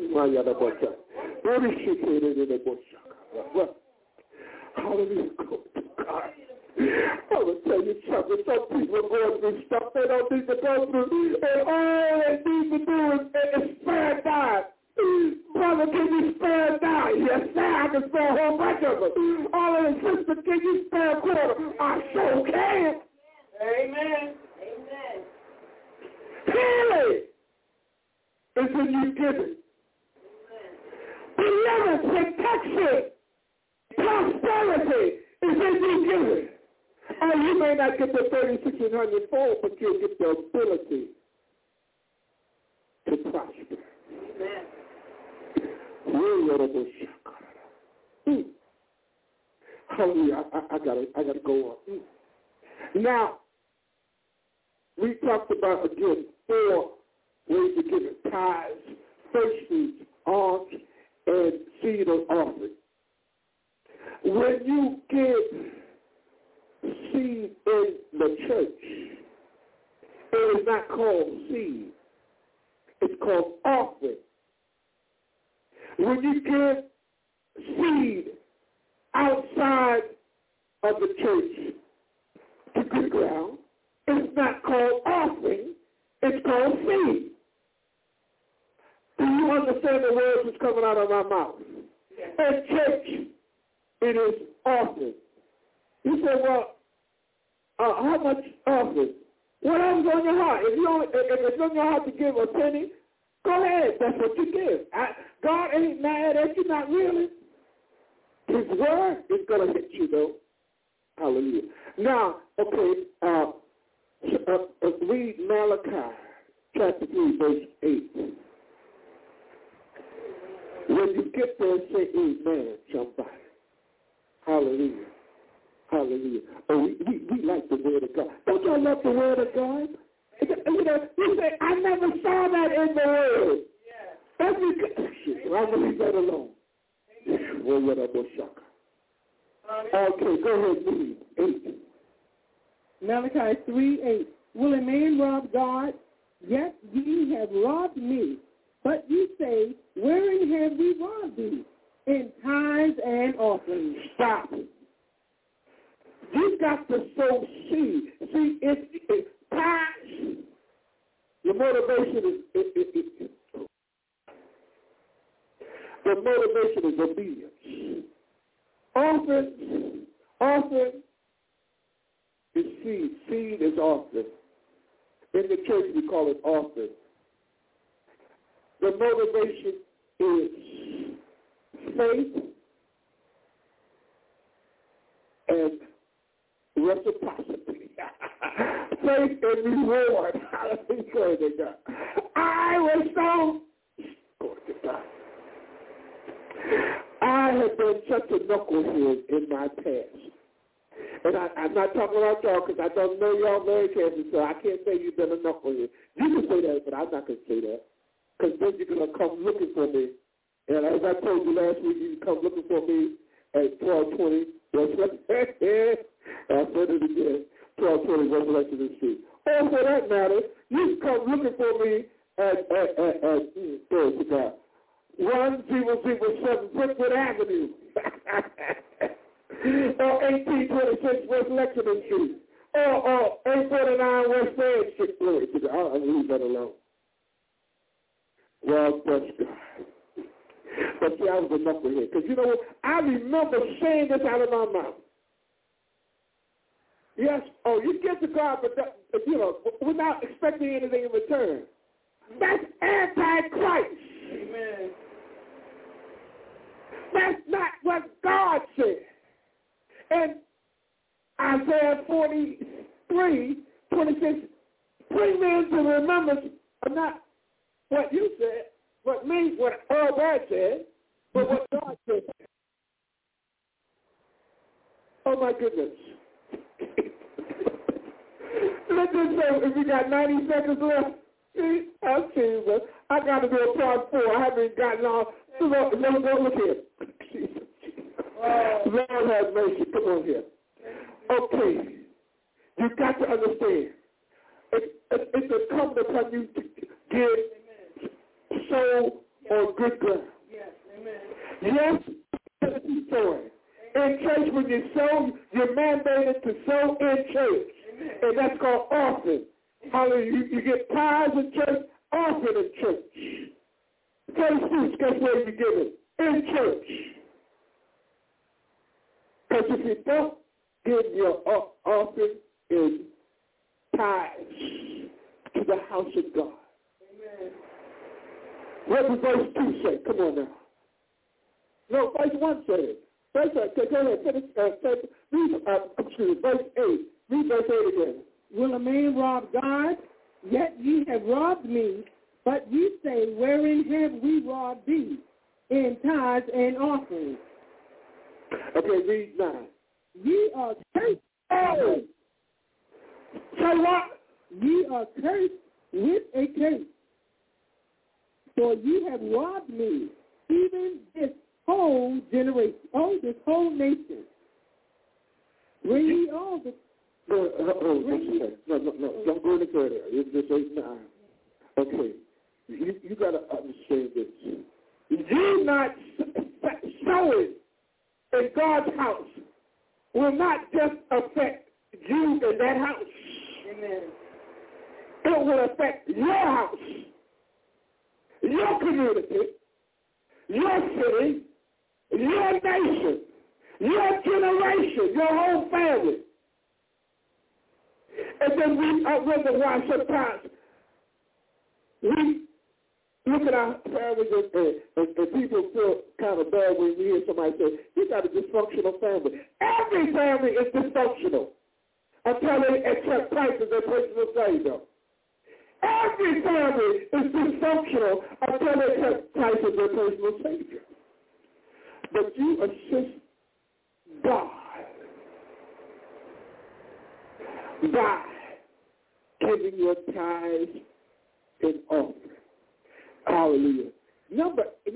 Speaker 3: Well, hallelujah. God. I will tell you something. Some people are going through stuff they don't need to go through. And all they need to do is spare God. Brother, can you spare God? Yes, sir. I can spare a whole bunch of them. All of the sisters, can you spare a quarter? I sure can.
Speaker 2: Amen. Amen.
Speaker 3: Healing is when you give it. Deliverance, protection, prosperity is when you give it. Oh, you may not get the 3,600 fold, but you'll get the ability to prosper. Amen. Hallelujah. I gotta go on. Now, we talked about, again, 4 ways to give it: tithes, first fruits, alms, and seed of offering. When you give seed in the church, it is not called seed. It's called offering. When you give seed outside of the church to good ground. It's not called offering. It's called seed. Do you understand the words that's coming out of my mouth? At church, it is offering. You say, well, how much offering? Whatever's on your heart. If it's on your heart to give a penny, go ahead. That's what you give. God ain't mad at you, not really. His word is going to hit you, though. Hallelujah. Now, okay, read Malachi chapter 3, verse 8. When you get there, say amen, somebody. Hallelujah. Hallelujah. Oh, we like the word of God. Don't y'all love the word of God? You know, you say, I never saw that in the word. That's because I'm going to leave that alone. Okay, go ahead, read 8.
Speaker 5: Malachi 3:8. Will a man rob God? Yes, ye have robbed me. But you say, wherein have we robbed thee? In tithes and offerings.
Speaker 3: Stop. You got to sow seed. See, it's tithes. Your motivation is the motivation is obedience. Offering is seed. Seed is offering. In the church, we call it offering. The motivation is faith and reciprocity. Faith and reward. Glory to God. I was so. Glory to God. I have been such a knucklehead in my past. And I'm not talking about y'all because I don't know y'all very carefully, so I can't say you've been a knucklehead. You can say that, but I'm not going to say that. Because then you're going to come looking for me. And as I told you last week, you can come looking for me at 1220 West Lexington. I said it again, 1220 West Lexington Street. Or for that matter, you can come looking for me at glory to God, 1007 Brookwood Avenue. Or 1826 West Lexington Street. Or 849 West Main Street. Glory to God. I'll leave that alone. Well, bless God. But see, I was a knucklehead. Because you know what? I remember saying this out of my mouth. Yes, you give to God, but you know, without expecting anything in return. That's anti-Christ. Amen. That's not what God said. And Isaiah 43:26, bring me into remembrance of not what you said, what all that said, but what God said. Oh my goodness. Let's just say if we got 90 seconds left, see, I'll see you, but I got to do a part 4. I haven't gotten off. Look here. Lord have mercy. Come on here. Okay. You've got to understand. It's incumbent upon you to give soul or good ground. Yes, sowing. In church, when you sow, you're mandated to sow in church. And that's called offering. Hallelujah. You get tithes in church, offering in church. First fruits, guess where you give it? In church. Because if you don't give your offering in tithes to the house of God. Amen. What does verse 2 say? Come on now. No, verse 1 says it. Verse 8. Go ahead. Verse 8. Read verse 8 again.
Speaker 5: Will a man rob God? Yet ye have robbed me. But ye say, wherein have we robbed thee? In tithes and offerings.
Speaker 3: Okay, read 9.
Speaker 5: Ye are cursed.
Speaker 3: Oh! Say what?
Speaker 5: Ye are cursed with a curse. For ye have robbed me, even this whole generation, this whole nation. Bring ye all the...
Speaker 3: No, don't go any further. It's just 8, 9. Okay. You got to understand this. You're not sowing in God's house will not just affect you in that house.
Speaker 5: Amen.
Speaker 3: It will affect your house, your community, your city, your nation, your generation, your whole family. And then we wonder why sometimes we look at our families and people feel kind of bad when we hear somebody say, you got a dysfunctional family. Every family is dysfunctional until they accept Christ as their personal Savior. Every family is dysfunctional until they accept Christ as their personal Savior. But you assist God by giving your tithes and offering. Hallelujah. Number 10,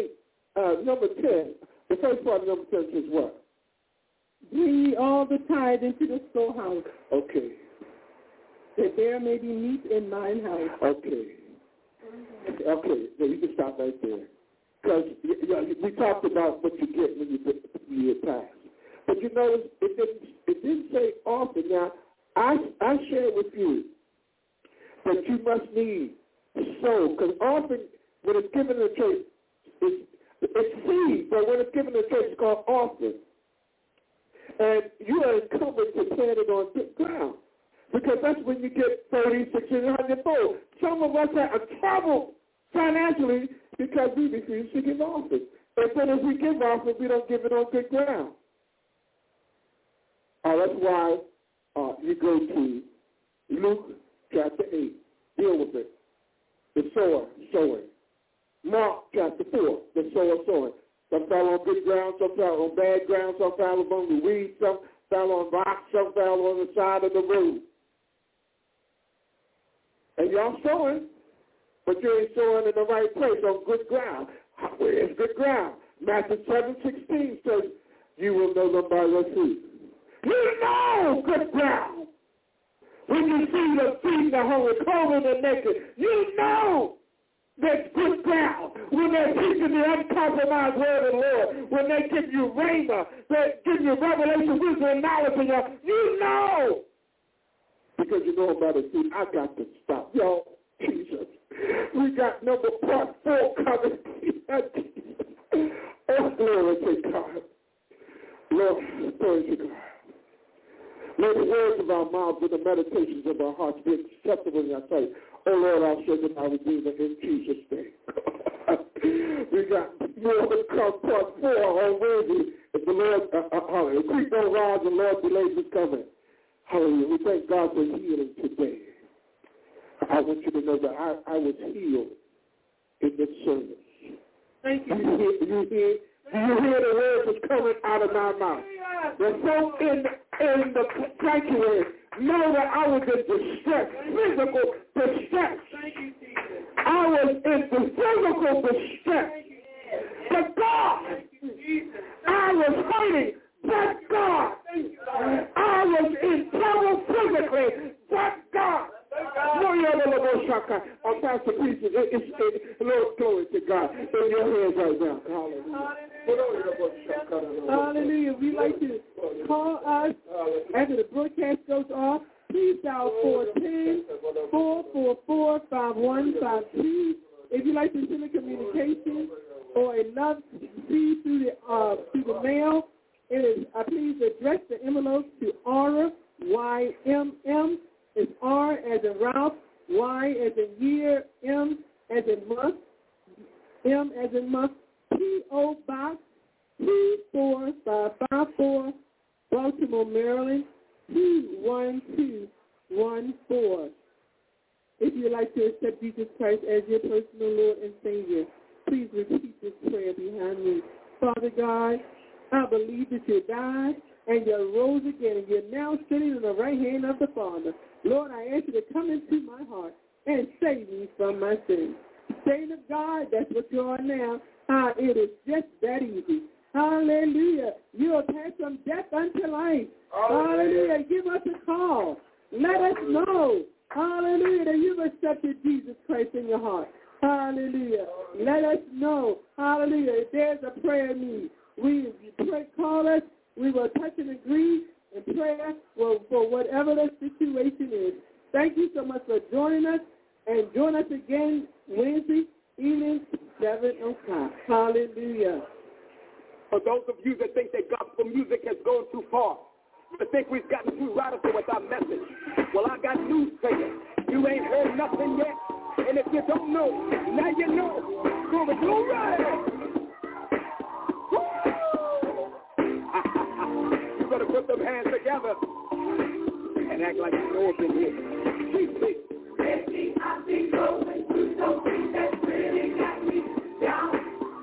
Speaker 3: the first part of number 10 says what?
Speaker 5: Bring ye all the tithe into the storehouse.
Speaker 3: Okay.
Speaker 5: That there may be meat in mine house.
Speaker 3: Okay. Okay, so you can stop right there. Because we talked about what you get when you put your tithe. But you notice it didn't say often. Now, I share with you that you must need sow, because often when it's given to the church, it's seed, but when it's given to the church, it's called offering. And you are incumbent to plant it on good ground, because that's when you get 30, 60, 100 fold. Some of us have trouble financially because we refuse to give offering. And then if we give offering, we don't give it on good ground. That's why you go to Luke chapter 8, deal with it. The sower sowing. Mark chapter 4, the sower sowing. Some fell on good ground, some fell on bad ground, some fell among the weeds, some fell on rocks, some fell on the side of the road. And y'all sowing, but you ain't sowing in the right place on good ground. Where is good ground? Matthew 7:16 says, you will know them by their fruit. You know good ground. When you see the feet, the hungry, clothing the naked, you know that's good ground. When they're teaching the uncompromised word of the Lord, when they give you rhema, they give you revelation, wisdom, and knowledge, you know. Because you know about it, I got to stop. Y'all, Jesus. We got number part 4 coming. Oh, glory to God. Lord, glory to God. Let the words of our mouths and the meditations of our hearts be acceptable in your sight. Oh, Lord, our Savior and our Redeemer, in Jesus' name. We got more to come, part 4 already. If the Lord, hallelujah, creep don't rise, the Lord delays his coming. Hallelujah. We thank God for healing today. I want you to know that I was healed in this service.
Speaker 5: Thank you.
Speaker 3: You hear the words that's coming out of my mouth. The folk in the sanctuary know that I was in distress, physical distress. I was in the physical distress. But God, I was hurting, but God, I was in trouble physically, but God. Pastor Preacher, Lord, glory to God. In your hands right now. Hallelujah.
Speaker 5: Hallelujah. We'd like to call us after the broadcast goes off. Please dial 410-444-5152. If you'd like to send a communication or a love seed through the mail, it is please address the envelope to Aura, YMM. It's R as in Ralph, Y as in year, M as in month, M as in month, P.O. Box 24554, Baltimore, Maryland, 21214. If you'd like to accept Jesus Christ as your personal Lord and Savior, please repeat this prayer behind me. Father God, I believe that you died and you rose again, and you're now sitting on the right hand of the Father. Lord, I ask you to come into my heart and save me from my sins. Saint of God, that's what you are now. It is just that easy. Hallelujah. You have passed from death unto life. Hallelujah. Give us a call. Let us know. Hallelujah. That you've accepted Jesus Christ in your heart. Hallelujah. Let us know. Hallelujah. If there's a prayer need, call us We will touch and agree in prayer for whatever the situation is. Thank you so much for joining us, and join us again Wednesday evening, 7 o'clock. Hallelujah.
Speaker 4: For those of you that think that gospel music has gone too far, that think we've gotten too radical with our message, well, I got news for you. You ain't heard nothing yet, and if you don't know, now you know. Glory, glory! You better put them hands together and act like you know up in here. Please. Lately I've been going through something that really got me down.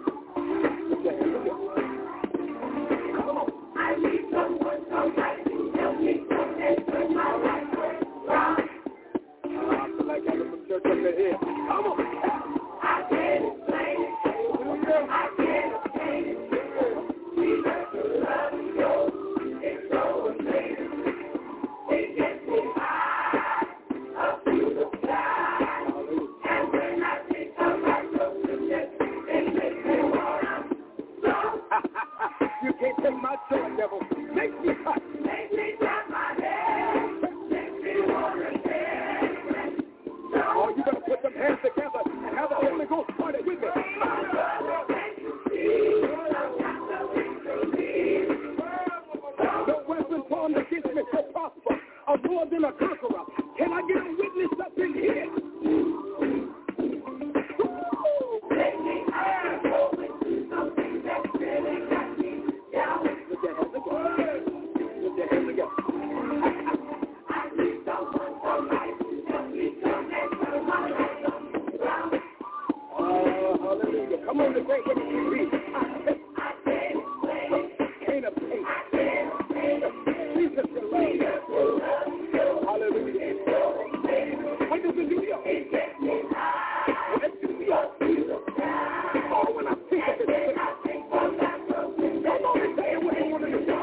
Speaker 4: Come on. I need someone to help me and turn my life around. I feel like having some church up in here. Come on. I can't explain it. I can't explain it. We got to love you. It's so amazing. It gets me high up to the sky. And when I think about your goodness, it makes me wanna go. You can't take my joy, devil. Make me hot. Make me clap my hands. Make me wanna dance. Oh, you better put them hands together and have the Holy Ghost party with me. No weapon formed against me shall prosper. I'm more than a conqueror. Can I get a witness up in here? Lately I'm going through something that really got me down. Put your hands together. Put your hands together. I need someone to help me come and turn my life around. Oh, hallelujah. Come on, the great one you read. I can't explain it. Can't obtain. I can't obtain it. Jesus, your love. Hallelujah. Hallelujah. Oh, when I think of it, come on and say what you want to do.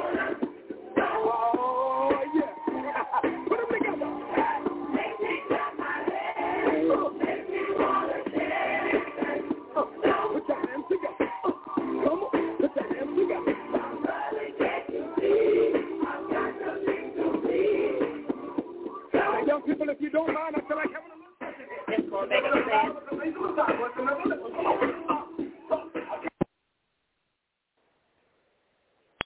Speaker 4: Oh, yeah. Put them together. Make me clap my hands. Make me want to dance. Put your hands together. Come on. Put your hands together. I'm really getting deep. I've got something to read. Now, young people, if you don't mind, I feel like having a little. It's going to make a sense.